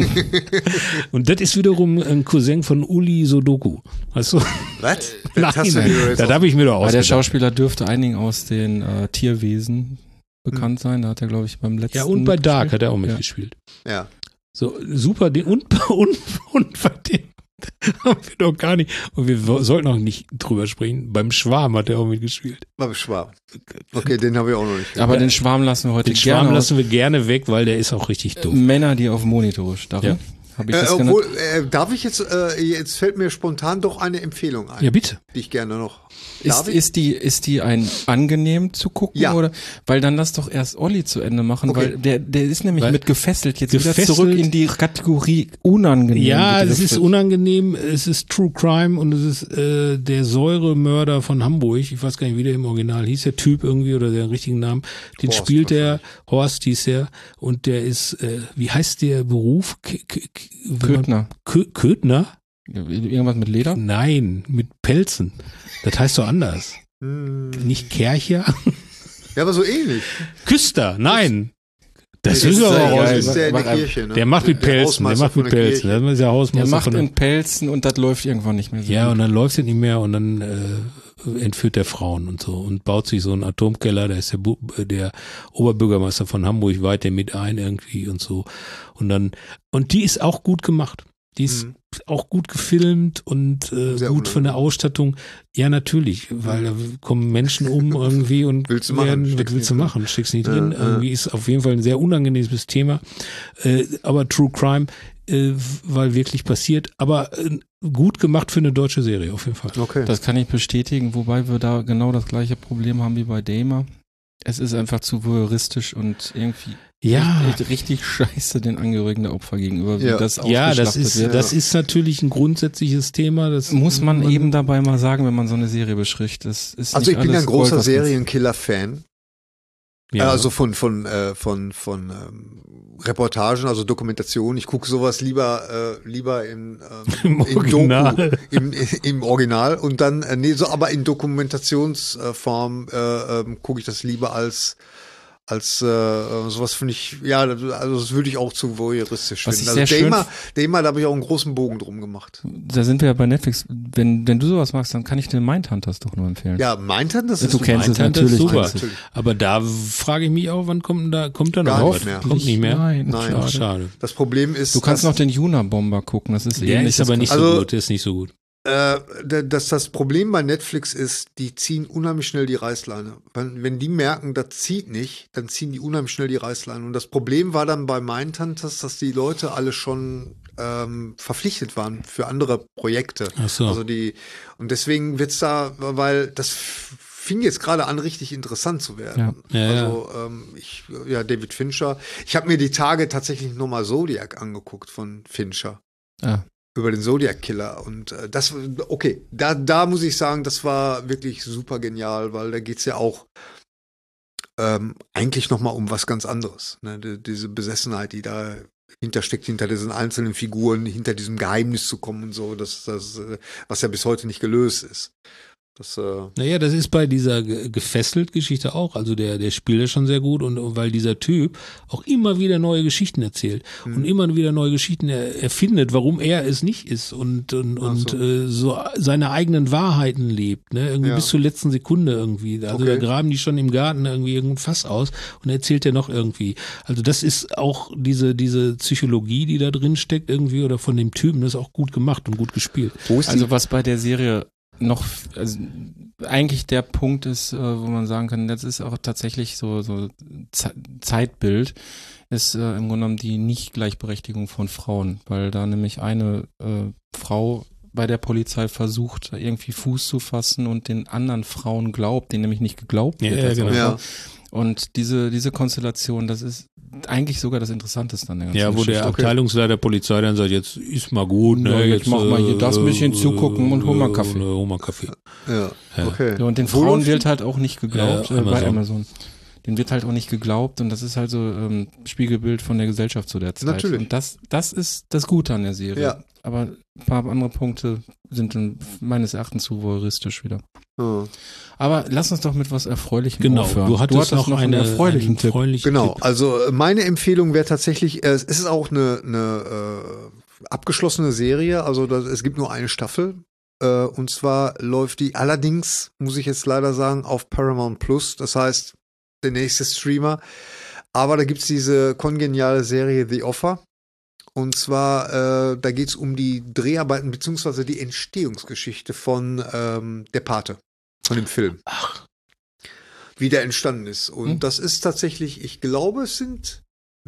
Und das ist wiederum ein Cousin von Uli Sodoku. Weißt du? Was? Nein, Das hast du dir jetzt das habe ich mir doch Aber der ausgedacht. Schauspieler dürfte einigen aus den äh, Tierwesen bekannt sein. Da hat er, glaube ich, beim letzten Ja, und bei Dark mitgespielt. hat er auch Ja. mitgespielt. Ja. So, super, den, und, und, und bei dem haben wir doch gar nicht, und wir wo- sollten auch nicht drüber sprechen, beim Schwarm hat er auch mitgespielt. War Schwarm. Okay, den habe ich auch noch nicht. Aber den Schwarm lassen wir heute Den Schwarm gerne lassen wir gerne weg, weil der ist auch richtig aus. doof. Männer, die auf Monitore starren. Ja. Habe ich Äh, das genannt? obwohl, äh, darf ich jetzt, äh, jetzt fällt mir spontan doch eine Empfehlung ein, Ja, bitte. die ich gerne noch. Ist, Darf ich? ist die, ist die ein angenehm zu gucken Ja. oder? Weil dann lass doch erst Olli zu Ende machen, Okay. weil der, der ist nämlich Weil- mit gefesselt jetzt Gefesselt- wieder zurück in die Kategorie unangenehm. Ja, es ist gedriftet. unangenehm, es ist True Crime und es ist äh, der Säuremörder von Hamburg. Ich weiß gar nicht, wie der im Original hieß, der Typ irgendwie oder der richtigen Namen. Den Horst spielt der, Horst hieß er, und der ist, äh, wie heißt der Beruf? K K K- wenn man- Köthner. Kö Köthner? Irgendwas mit Leder? Nein, mit Pelzen. Das heißt doch anders. Hm. Nicht Kercher? Ja, aber so ähnlich. Küster, nein. Das Nee, ist ist aber ja auch. egal. Das ist der in der Mach- Kirche, ne? Der macht mit Der Pelzen, der Hausmeister macht von mit der Pelzen. Kirche. Das ist ja Der Hausmeister macht von der in Pelzen und das läuft irgendwann nicht mehr so. Ja, gut. und dann läuft es nicht mehr und dann äh, entführt der Frauen und so und baut sich so einen Atomkeller, da ist der, Bu äh, der Oberbürgermeister von Hamburg, weiht der mit ein irgendwie und so. Und dann, und die ist auch gut gemacht. Die ist Mhm. auch gut gefilmt und äh, Sehr gut von der Ausstattung. Ja, natürlich, weil da kommen Menschen um irgendwie und Willst du machen, werden, was steckst willst du nicht drin. machen? Steckst nicht Ja, drin. ja. Irgendwie ist auf jeden Fall ein sehr unangenehmes Thema. Äh, aber True Crime, äh, weil wirklich passiert, aber äh, gut gemacht für eine deutsche Serie, auf jeden Fall. Okay. Das kann ich bestätigen, wobei wir da genau das gleiche Problem haben wie bei Damer. Es ist einfach zu voyeuristisch und irgendwie Ja, echt, echt richtig scheiße den Angehörigen der Opfer gegenüber, wie Ja. das ja, das ausgeschlachtet ist, wird. das ist natürlich ein grundsätzliches Thema. Das Muss man eben dabei mal sagen, wenn man so eine Serie bespricht. Das ist Also nicht ich bin alles ein großer Gold, was man- Serienkiller-Fan. Ja. Also von von äh, von von ähm, Reportagen, also Dokumentation. Ich gucke sowas lieber äh, lieber in, ähm, Im in Original. Doku, im, im Original und dann äh, nee so, aber in Dokumentationsform äh, ähm, gucke ich das lieber als als äh, sowas finde ich, ja, also das würde ich auch zu voyeuristisch Was finden. ich Also sehr schön Damer, Damer, da habe ich auch einen großen Bogen drum gemacht. Da sind wir ja bei Netflix. Wenn, wenn du sowas magst, dann kann ich dir Mindhunters doch nur empfehlen. Ja, Mindhunter, das ist Du kennst es Mindhunter ist natürlich. super. kennst du. natürlich. Aber da frage ich mich auch, wann kommt denn da, kommt da noch Gar was? nicht mehr. Kommt nicht mehr? Nein, Nein. Schade. schade. schade. Das Problem ist, Du kannst dass- noch den Juna-Bomber gucken. Das ist Der ähnlich. ist aber nicht Also- so gut, der ist nicht so gut. Äh, dass das Problem bei Netflix ist, die ziehen unheimlich schnell die Reißleine. Wenn, wenn die merken, das zieht nicht, dann ziehen die unheimlich schnell die Reißleine. Und das Problem war dann bei Mindhunters, dass die Leute alle schon ähm, verpflichtet waren für andere Projekte. Ach so. Also die, und deswegen wird's da, weil das fing jetzt gerade an, richtig interessant zu werden. Ja. Ja, also ähm, ich, ja, David Fincher. Ich habe mir die Tage tatsächlich nochmal Zodiac angeguckt von Fincher. Ah. Über den Zodiac Killer. Und äh, das, okay, da, da muss ich sagen, das war wirklich super genial, weil da geht's ja auch ähm, eigentlich nochmal um was ganz anderes. Ne? Die, diese Besessenheit, die da hintersteckt, hinter diesen einzelnen Figuren, hinter diesem Geheimnis zu kommen und so, das, das, was ja bis heute nicht gelöst ist. Das, äh naja, das ist bei dieser ge- gefesselt Geschichte auch. Also der, der spielt ja schon sehr gut und, und weil dieser Typ auch immer wieder neue Geschichten erzählt Mhm. und immer wieder neue Geschichten er, erfindet, warum er es nicht ist und, und, Ach und so. äh, so seine eigenen Wahrheiten lebt, ne? Irgendwie Ja. bis zur letzten Sekunde irgendwie. Also da Okay. graben die schon im Garten irgendwie irgendein Fass aus und erzählt er noch irgendwie. Also das ist auch diese, diese Psychologie, die da drin steckt irgendwie oder von dem Typen, das ist auch gut gemacht und gut gespielt. Wo ist Also was bei der Serie noch, also eigentlich der Punkt ist, äh, wo man sagen kann, das ist auch tatsächlich so, so Ze- Zeitbild, ist äh, im Grunde genommen die Nicht-Gleichberechtigung von Frauen, weil da nämlich eine äh, Frau bei der Polizei versucht, irgendwie Fuß zu fassen und den anderen Frauen glaubt, denen nämlich nicht geglaubt Ja, wird. ja, als genau. Opfer. Ja. Und diese, diese Konstellation, das ist eigentlich sogar das Interessanteste an der ganzen Ja, wo der Geschichte. Abteilungsleiter Polizei dann sagt, jetzt ist mal gut, ne? Ja, jetzt mach mal hier das äh, bisschen zugucken und hol mal Kaffee. äh, Hol mal Kaffee. Ja, Ja. okay. Ja, und den Wo Frauen läuft wird halt auch nicht geglaubt Ja, äh, bei Amazon. Amazon. Den wird halt auch nicht geglaubt und das ist halt so ähm, Spiegelbild von der Gesellschaft zu der Zeit. Natürlich. Und das, das ist das Gute an der Serie. Ja. Aber ein paar andere Punkte sind dann meines Erachtens zu voyeuristisch wieder. Ja. Aber lass uns doch mit was Erfreulichem Genau, aufhören. du hattest, noch, noch eine, einen erfreulichen einen Tipp. erfreulichen Genau, Tipp. also äh, meine Empfehlung wäre tatsächlich, äh, es ist auch eine, eine äh, abgeschlossene Serie, also das, es gibt nur eine Staffel. Äh, und zwar läuft die allerdings, muss ich jetzt leider sagen, auf Paramount Plus, das heißt, der nächste Streamer. Aber da gibt's diese kongeniale Serie The Offer. Und zwar, äh, da geht's um die Dreharbeiten beziehungsweise die Entstehungsgeschichte von ähm, Der Pate, von dem Film. Ach. Wie der entstanden ist. Und Hm. das ist tatsächlich, ich glaube, es sind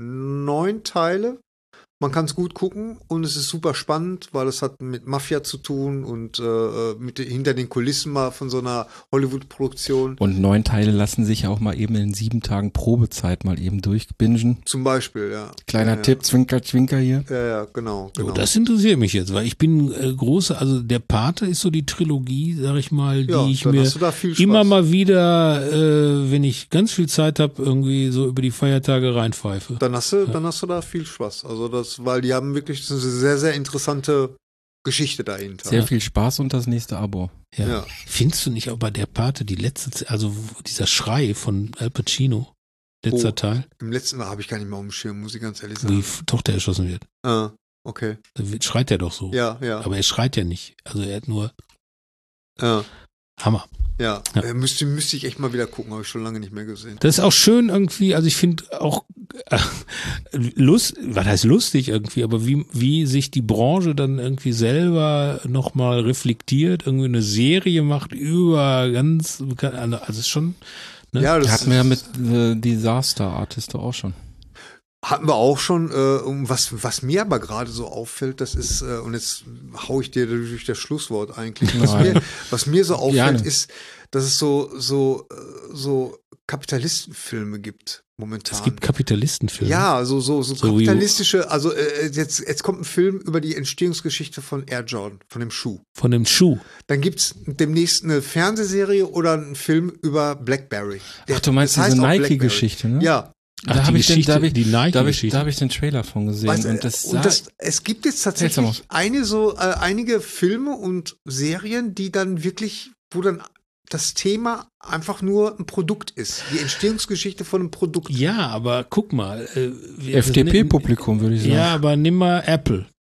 neun Teile. Man kann es gut gucken und es ist super spannend, weil es hat mit Mafia zu tun und äh, mit hinter den Kulissen mal von so einer Hollywood-Produktion. Und neun Teile lassen sich ja auch mal eben in sieben Tagen Probezeit mal eben durchbingen. Zum Beispiel, ja. Kleiner ja, ja. Tipp, Zwinker, Zwinker hier. Ja, ja, genau. genau. Oh, das interessiert mich jetzt, weil ich bin äh, große, also der Pate ist so die Trilogie, sag ich mal, die ja, ich dann mir hast du da viel Spaß. immer mal wieder, äh, wenn ich ganz viel Zeit habe, irgendwie so über die Feiertage reinpfeife. Dann hast du, dann hast du da viel Spaß. Also das, weil die haben wirklich eine sehr, sehr interessante Geschichte dahinter. Sehr viel Spaß und das nächste Abo. Ja. Ja. Findest du nicht auch bei der Pate die letzte, Z- also dieser Schrei von Al Pacino, letzter Oh. Teil, Im letzten Mal habe ich gar nicht mehr auf dem Schirm, muss ich ganz ehrlich wo die sagen. F- Tochter erschossen wird? Ah, okay. Da wird- schreit er doch so. Ja, ja. Aber er schreit ja nicht. Also er hat nur Ja, Hammer. ja. Ja. Äh, müsste, müsste ich echt mal wieder gucken, habe ich schon lange nicht mehr gesehen. Das ist auch schön irgendwie, also ich finde auch äh, Lust, was heißt lustig irgendwie, aber wie, wie sich die Branche dann irgendwie selber nochmal reflektiert, irgendwie eine Serie macht über ganz, also es ist schon, ne? Ja, das Hatten wir ja mit äh, Disaster Artist auch schon. hatten wir auch schon. Äh, um was, was mir aber gerade so auffällt, das ist, äh, und jetzt hau ich dir durch das Schlusswort eigentlich. Was Nein. mir, was mir so auffällt, Gerne. ist, dass es so, so, äh, so Kapitalistenfilme gibt momentan. Es gibt Kapitalistenfilme. Ja, so, so, so, So wie- kapitalistische, also äh, jetzt, jetzt kommt ein Film über die Entstehungsgeschichte von Air Jordan, von dem Schuh. Von dem Schuh. Dann gibt's demnächst eine Fernsehserie oder einen Film über Blackberry. Der- Ach, du meinst das heißt diese auch Blackberry. Nike-Geschichte, ne? Ja. Ach, Da die habe ich, den- Geschichte, da hab ich, die da hab ich, Nike-Geschichte. da hab ich den Trailer von gesehen. Weißt, und das, und das, es gibt jetzt Erzähl's doch tatsächlich eine so, äh, einige Filme und Serien, die dann wirklich, wo dann das Thema einfach nur ein Produkt ist. Die Entstehungsgeschichte von einem Produkt. Ja, aber guck mal. Äh, wir- F D P-Publikum, würde ich sagen. Ja, aber nimm mal Apple.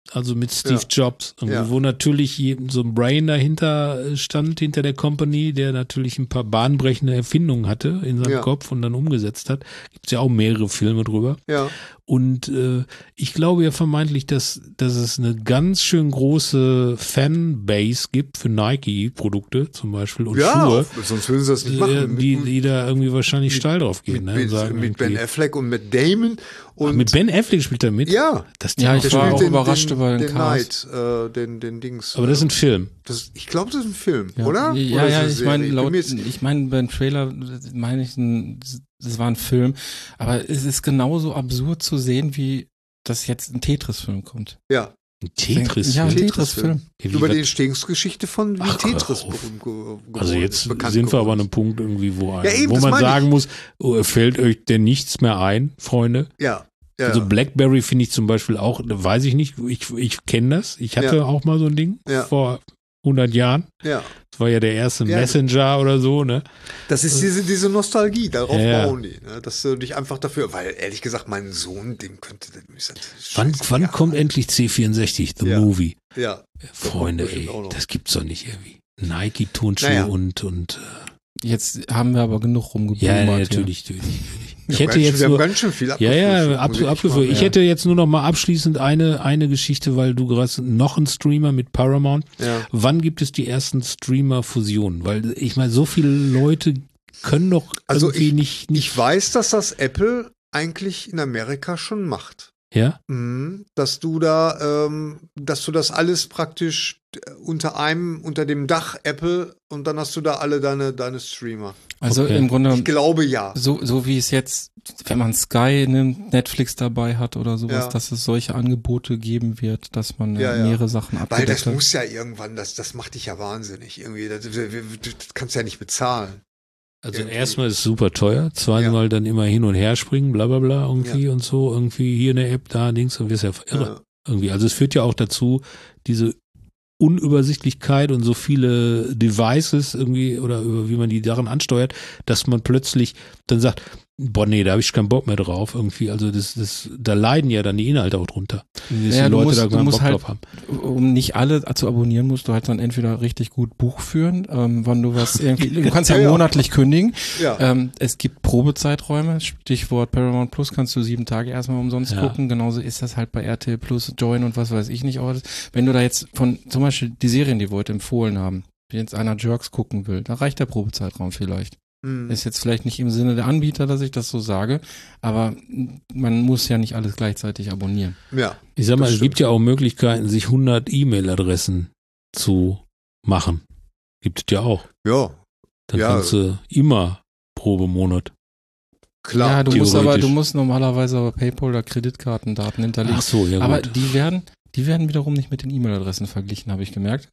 Also mit Steve Ja. Jobs, irgendwie, Ja. wo natürlich je- so ein Brain dahinter stand, hinter der Company, der natürlich ein paar bahnbrechende Erfindungen hatte in seinem Ja. Kopf und dann umgesetzt hat. Gibt es ja auch mehrere Filme drüber. Ja. Und äh, ich glaube ja vermeintlich, dass, dass es eine ganz schön große Fanbase gibt für Nike-Produkte zum Beispiel und Ja, Schuhe, auf- sonst würden sie das nicht äh, machen. die, mit, die da irgendwie wahrscheinlich steil drauf gehen. mit, Ne? mit, und sagen mit Ben irgendwie- Affleck und mit Damon. Und Ach, mit Ben Affleck spielt er mit? Ja. Das Ja, ich Der war spielt auch den, überrascht den, über den den Cast. Knight, äh, den, den Dings. Aber das ist ein Film. Das, ich glaube, das ist ein Film, Ja. oder? Ja, oder ja, ist es ich eine meine, Serie? laut, bin mir jetzt- ich meine, beim Trailer meine ich, ein- das war ein Film, aber es ist genauso absurd zu sehen, wie dass jetzt ein Tetris-Film kommt. Ja. Ein Tetris. Ja, ein Tetris-Film. Tetris-Film. Über die Entstehungsgeschichte von wie Ach, Tetris hör auf. berühmt ge- geworden Also jetzt ist, bekannt sind wir aber an geworden einem Punkt irgendwie, wo, ein, Ja, eben, wo das man meine sagen ich. muss, oh, fällt euch denn nichts mehr ein, Freunde? ist. Ja. ja. Also Blackberry finde ich zum Beispiel auch, weiß ich nicht, ich, ich kenne das. Ich hatte Ja. auch mal so ein Ding Ja. vor hundert Jahren. ja. Das war ja der erste Ja. Messenger oder so, ne? Das ist diese, diese Nostalgie, darauf Ja. bauen die. Ne? Dass du dich einfach dafür, weil ehrlich gesagt, mein Sohn, dem könnte das ist Wann, scheiße, wann ja. kommt endlich C vierundsechzig, The Ja. Movie? Ja. Freunde, bestimmt ey, auch noch. das gibt's doch nicht irgendwie. Nike-Turnschuhe Naja. und, und Jetzt haben wir aber genug äh, rumgebummert. ja, hier. natürlich, natürlich. natürlich. Ich Wir haben hätte ganz jetzt schön, wir haben nur, ganz schön viel ja, abgefrühstückt, ja, muss absolut, ich absolut. mal- Ich hätte jetzt nur noch mal abschließend eine, eine Geschichte, weil du gerade noch einen Streamer mit Paramount. Ja. Wann gibt es die ersten Streamer-Fusionen? Weil ich meine, so viele Leute können doch Also irgendwie ich- nicht, nicht, Ich weiß, dass das Apple eigentlich in Amerika schon macht. ja? Mhm. Dass du da, ähm, dass du das alles praktisch äh, unter einem, unter dem Dach Apple und dann hast du da alle deine, deine Streamer. Also Okay. im Grunde, Ich glaube ja. so, so wie es jetzt, wenn man Sky nimmt, Netflix dabei hat oder sowas, Ja. dass es solche Angebote geben wird, dass man äh, Ja, ja. mehrere Sachen Weil abgedeckt das hat. muss ja irgendwann, das, das macht dich ja wahnsinnig. Irgendwie, das, das, das kannst du ja nicht bezahlen. Also Irgendwie. erstmal ist es super teuer, zweimal dann immer hin und her springen, bla bla bla irgendwie und so, irgendwie hier eine App, da Dings und wirst ja irre. Ja. Irgendwie. Also es führt ja auch dazu, diese Unübersichtlichkeit und so viele Devices irgendwie oder über wie man die Sachen ansteuert, dass man plötzlich dann sagt, boah, nee, da habe ich keinen Bock mehr drauf irgendwie. Also das, das, da leiden ja dann die Inhalte auch drunter. Dass Ja, die du Leute musst- da du keinen musst Bock halt- drauf haben. Um nicht alle zu abonnieren, musst du halt dann entweder richtig gut Buch führen, ähm, wann du was irgendwie, du kannst ja, Ja, ja. monatlich kündigen. Ja. Ähm, es gibt Probezeiträume, Stichwort Paramount Plus, kannst du sieben Tage erstmal umsonst Ja. gucken. Genauso ist das halt bei R T L Plus, Join und was weiß ich nicht. Auch. Wenn du da jetzt von, zum Beispiel die Serien, die wir heute empfohlen haben, wenn jetzt einer Jerks gucken will, da reicht der Probezeitraum vielleicht. Mhm. Ist jetzt vielleicht nicht im Sinne der Anbieter, dass ich das so sage, aber man muss ja nicht alles gleichzeitig abonnieren. Ja. Ich sag mal, Das es gibt ja auch Möglichkeiten, sich hundert E-Mail-Adressen zu machen. Gibt es ja auch. Ja, Dann Ja. kannst du immer Probemonat. klar. ja, du musst aber, theoretisch. du musst normalerweise aber PayPal oder Kreditkartendaten hinterlegen. Ach so, ja gut. Aber die werden, die werden wiederum nicht mit den E-Mail-Adressen verglichen, habe ich gemerkt.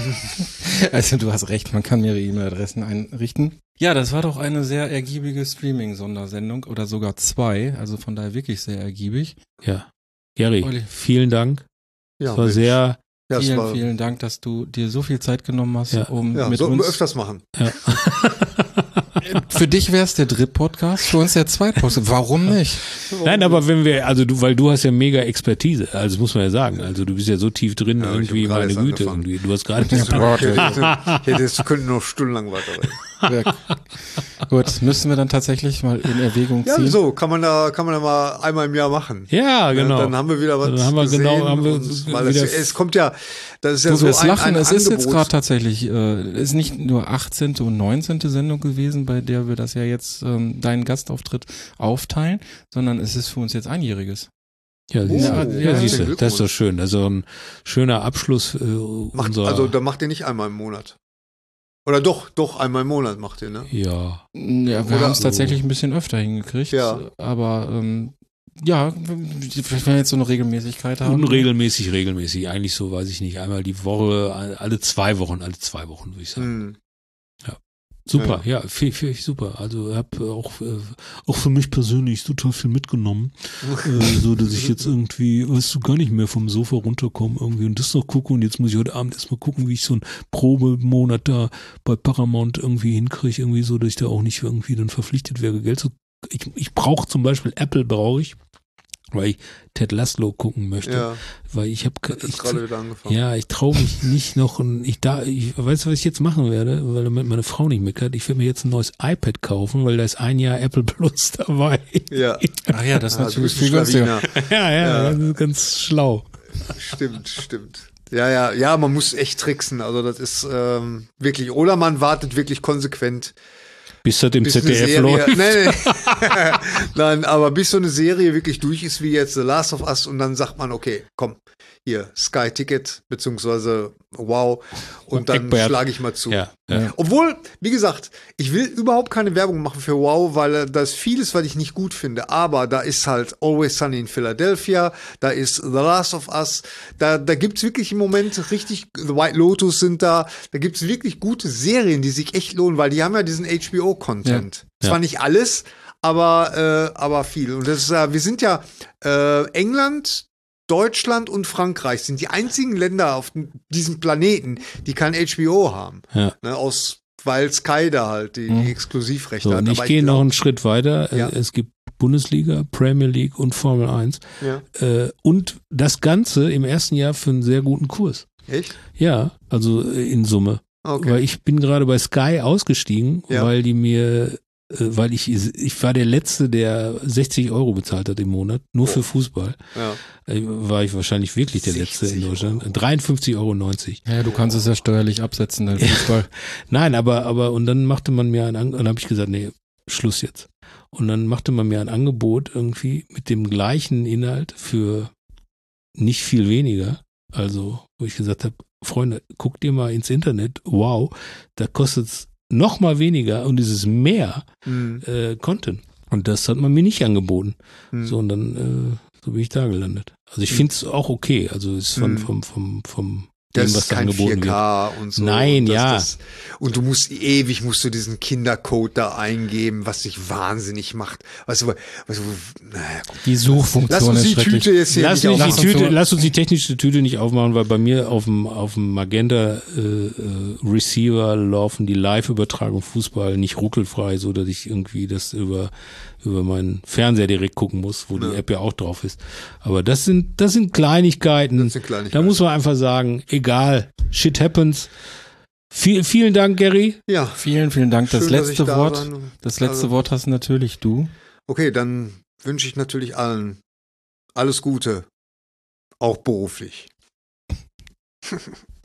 Also du hast recht, man kann mehrere E-Mail-Adressen einrichten. Ja, das war doch eine sehr ergiebige Streaming-Sondersendung oder sogar zwei, also von daher wirklich sehr ergiebig. Ja. Gary, Olli. vielen Dank. ja, Es war Mensch. sehr, ja, es vielen, war, vielen Dank, dass du dir so viel Zeit genommen hast, Ja. um ja, mit sollten wir uns. öfters machen. ja. Für dich wäre es der Dritt-Podcast, für uns der Zweit-Podcast. Warum nicht? Nein, aber wenn wir, also du, weil du hast ja mega Expertise, also das muss man ja sagen. Also du bist ja so tief drin, Ja, ich irgendwie, hab gerade meine erst Güte, angefangen. irgendwie. Du hast gerade Ich hätte, ich hätte, jetzt könnten noch stundenlang weiterreden. Ja. Gut, müssen wir dann tatsächlich mal in Erwägung Ja, ziehen. so kann man da kann man da mal einmal im Jahr machen. Ja, Ja, genau. Dann haben wir wieder was Dann haben wir gesehen. genau- haben wir und, weil wieder- es, es kommt ja, das ist ja Du so wirst ein, lachen, ein es Angebot. ist jetzt gerade tatsächlich, äh, ist nicht nur achtzehnte und neunzehnte Sendung gewesen, bei der wir das ja jetzt, ähm, deinen Gastauftritt aufteilen, sondern es ist für uns jetzt einjähriges. Ja, siehst du, Ja, ja, ja, siehst du, herzlichen das ist doch Glückwunsch. schön. Das ist doch ein schöner Abschluss äh, Macht, unserer, also da macht ihr nicht einmal im Monat. Oder doch, doch einmal im Monat macht ihr, ne? ja. Ja, wir Oder haben es so. tatsächlich ein bisschen öfter hingekriegt, Ja. aber ähm, ja, wenn wir jetzt so eine Regelmäßigkeit haben. Unregelmäßig, regelmäßig. Eigentlich so, weiß ich nicht, einmal die Woche, alle zwei Wochen, alle zwei Wochen, würde ich sagen. Hm. Super, ja, finde find ich super. Also habe auch, äh, auch für mich persönlich total viel mitgenommen. äh, so, dass ich jetzt irgendwie, weißt du, gar nicht mehr vom Sofa runterkomme irgendwie und das noch gucke und jetzt muss ich heute Abend erstmal gucken, wie ich so einen Probemonat da bei Paramount irgendwie hinkriege, irgendwie so, dass ich da auch nicht irgendwie dann verpflichtet wäre, Geld zu. Ich, ich brauche zum Beispiel Apple, brauche ich. weil ich Ted Lasso gucken möchte. Ja. Weil ich habe Hat jetzt ich, gerade wieder angefangen. ja, ich traue mich nicht noch und ich da, ich weiß, was ich jetzt machen werde, weil damit meine Frau nicht meckert. Ich werde mir jetzt ein neues iPad kaufen, weil da ist ein Jahr Apple Plus dabei. Ja. Ach ja, das ist Ah, du natürlich bist ein viel günstiger. Schlawiner. ja, ja, Ja. das ist ganz schlau. Stimmt, stimmt. Ja, ja, ja, man muss echt tricksen. Also das ist ähm, wirklich, oder man wartet wirklich konsequent. Bis das im Bis Z eine D F Serie, läuft. nee, nee. Nein, aber bis so eine Serie wirklich durch ist, wie jetzt The Last of Us, und dann sagt man, okay, komm, hier, Sky Ticket, beziehungsweise Wow, und dann Eckbert. schlage ich mal zu. Ja, ja. Obwohl, wie gesagt, ich will überhaupt keine Werbung machen für Wow, weil äh, da ist vieles, was ich nicht gut finde. Aber da ist halt Always Sunny in Philadelphia, da ist The Last of Us, da, da gibt's wirklich im Moment richtig, The White Lotus sind da, da gibt's wirklich gute Serien, die sich echt lohnen, weil die haben ja diesen H B O-Content. Ja. Zwar nicht alles, aber, äh, aber viel. Und das ist, äh, wir sind ja äh, England, Deutschland und Frankreich sind die einzigen Länder auf diesem Planeten, die kein H B O haben. Ja. Ne, aus, weil Sky da halt die, die Exklusivrechte So, hat. und ich Aber gehe noch glaub- einen Schritt weiter. Ja. Es gibt Bundesliga, Premier League und Formel eins. Ja. Äh, und das Ganze im ersten Jahr für einen sehr guten Kurs. Echt? Ja, also äh, in Summe. Okay. Weil ich bin gerade bei Sky ausgestiegen, Ja. weil die mir, äh, weil ich, ich war der Letzte, der sechzig Euro bezahlt hat im Monat, nur für Fußball. Ja. Äh, War ich wahrscheinlich wirklich der Letzte in sechzig Deutschland. Euro. dreiundfünfzig Euro neunzig. Ja, du kannst es ja steuerlich absetzen, dein Fußball. Nein, aber, aber, und dann machte man mir ein Angebot, und dann habe ich gesagt, nee, Schluss jetzt. Und dann machte man mir ein Angebot irgendwie mit dem gleichen Inhalt für nicht viel weniger. Also, wo ich gesagt habe, Freunde, guckt ihr mal ins Internet, wow, da kostet es noch mal weniger und es ist mehr Hm. äh, Content. Und das hat man mir nicht angeboten. Hm. So, und dann, äh, so bin ich da gelandet. Also ich finde es auch okay. Also es ist von, Hm. vom, vom, vom, Das dem, was ist da kein angeboten vier K und so. Nein, und das, ja. Das, und du musst ewig, musst du diesen Kindercode da eingeben, was dich wahnsinnig macht. Weißt du, weißt du, naja, gut. Die Lass Suchfunktion uns ist die schrecklich. Tüte jetzt hier Lass, nicht nicht Lass die uns Tüte, so- lass uns die technische Tüte nicht aufmachen, weil bei mir auf dem, auf dem Magenta äh, äh, Receiver laufen die Live-Übertragung Fußball nicht ruckelfrei, so dass ich irgendwie das über über meinen Fernseher direkt gucken muss, wo Ja. die App ja auch drauf ist. Aber das sind das sind Kleinigkeiten. Das sind Kleinigkeiten. Da muss man einfach sagen, egal, shit happens. Viel, vielen Dank, Gary. Ja, Vielen, vielen Dank. Das schön, dass letzte ich da Wort, sein- das letzte also- Wort hast natürlich du. Okay, dann wünsche ich natürlich allen alles Gute, auch beruflich.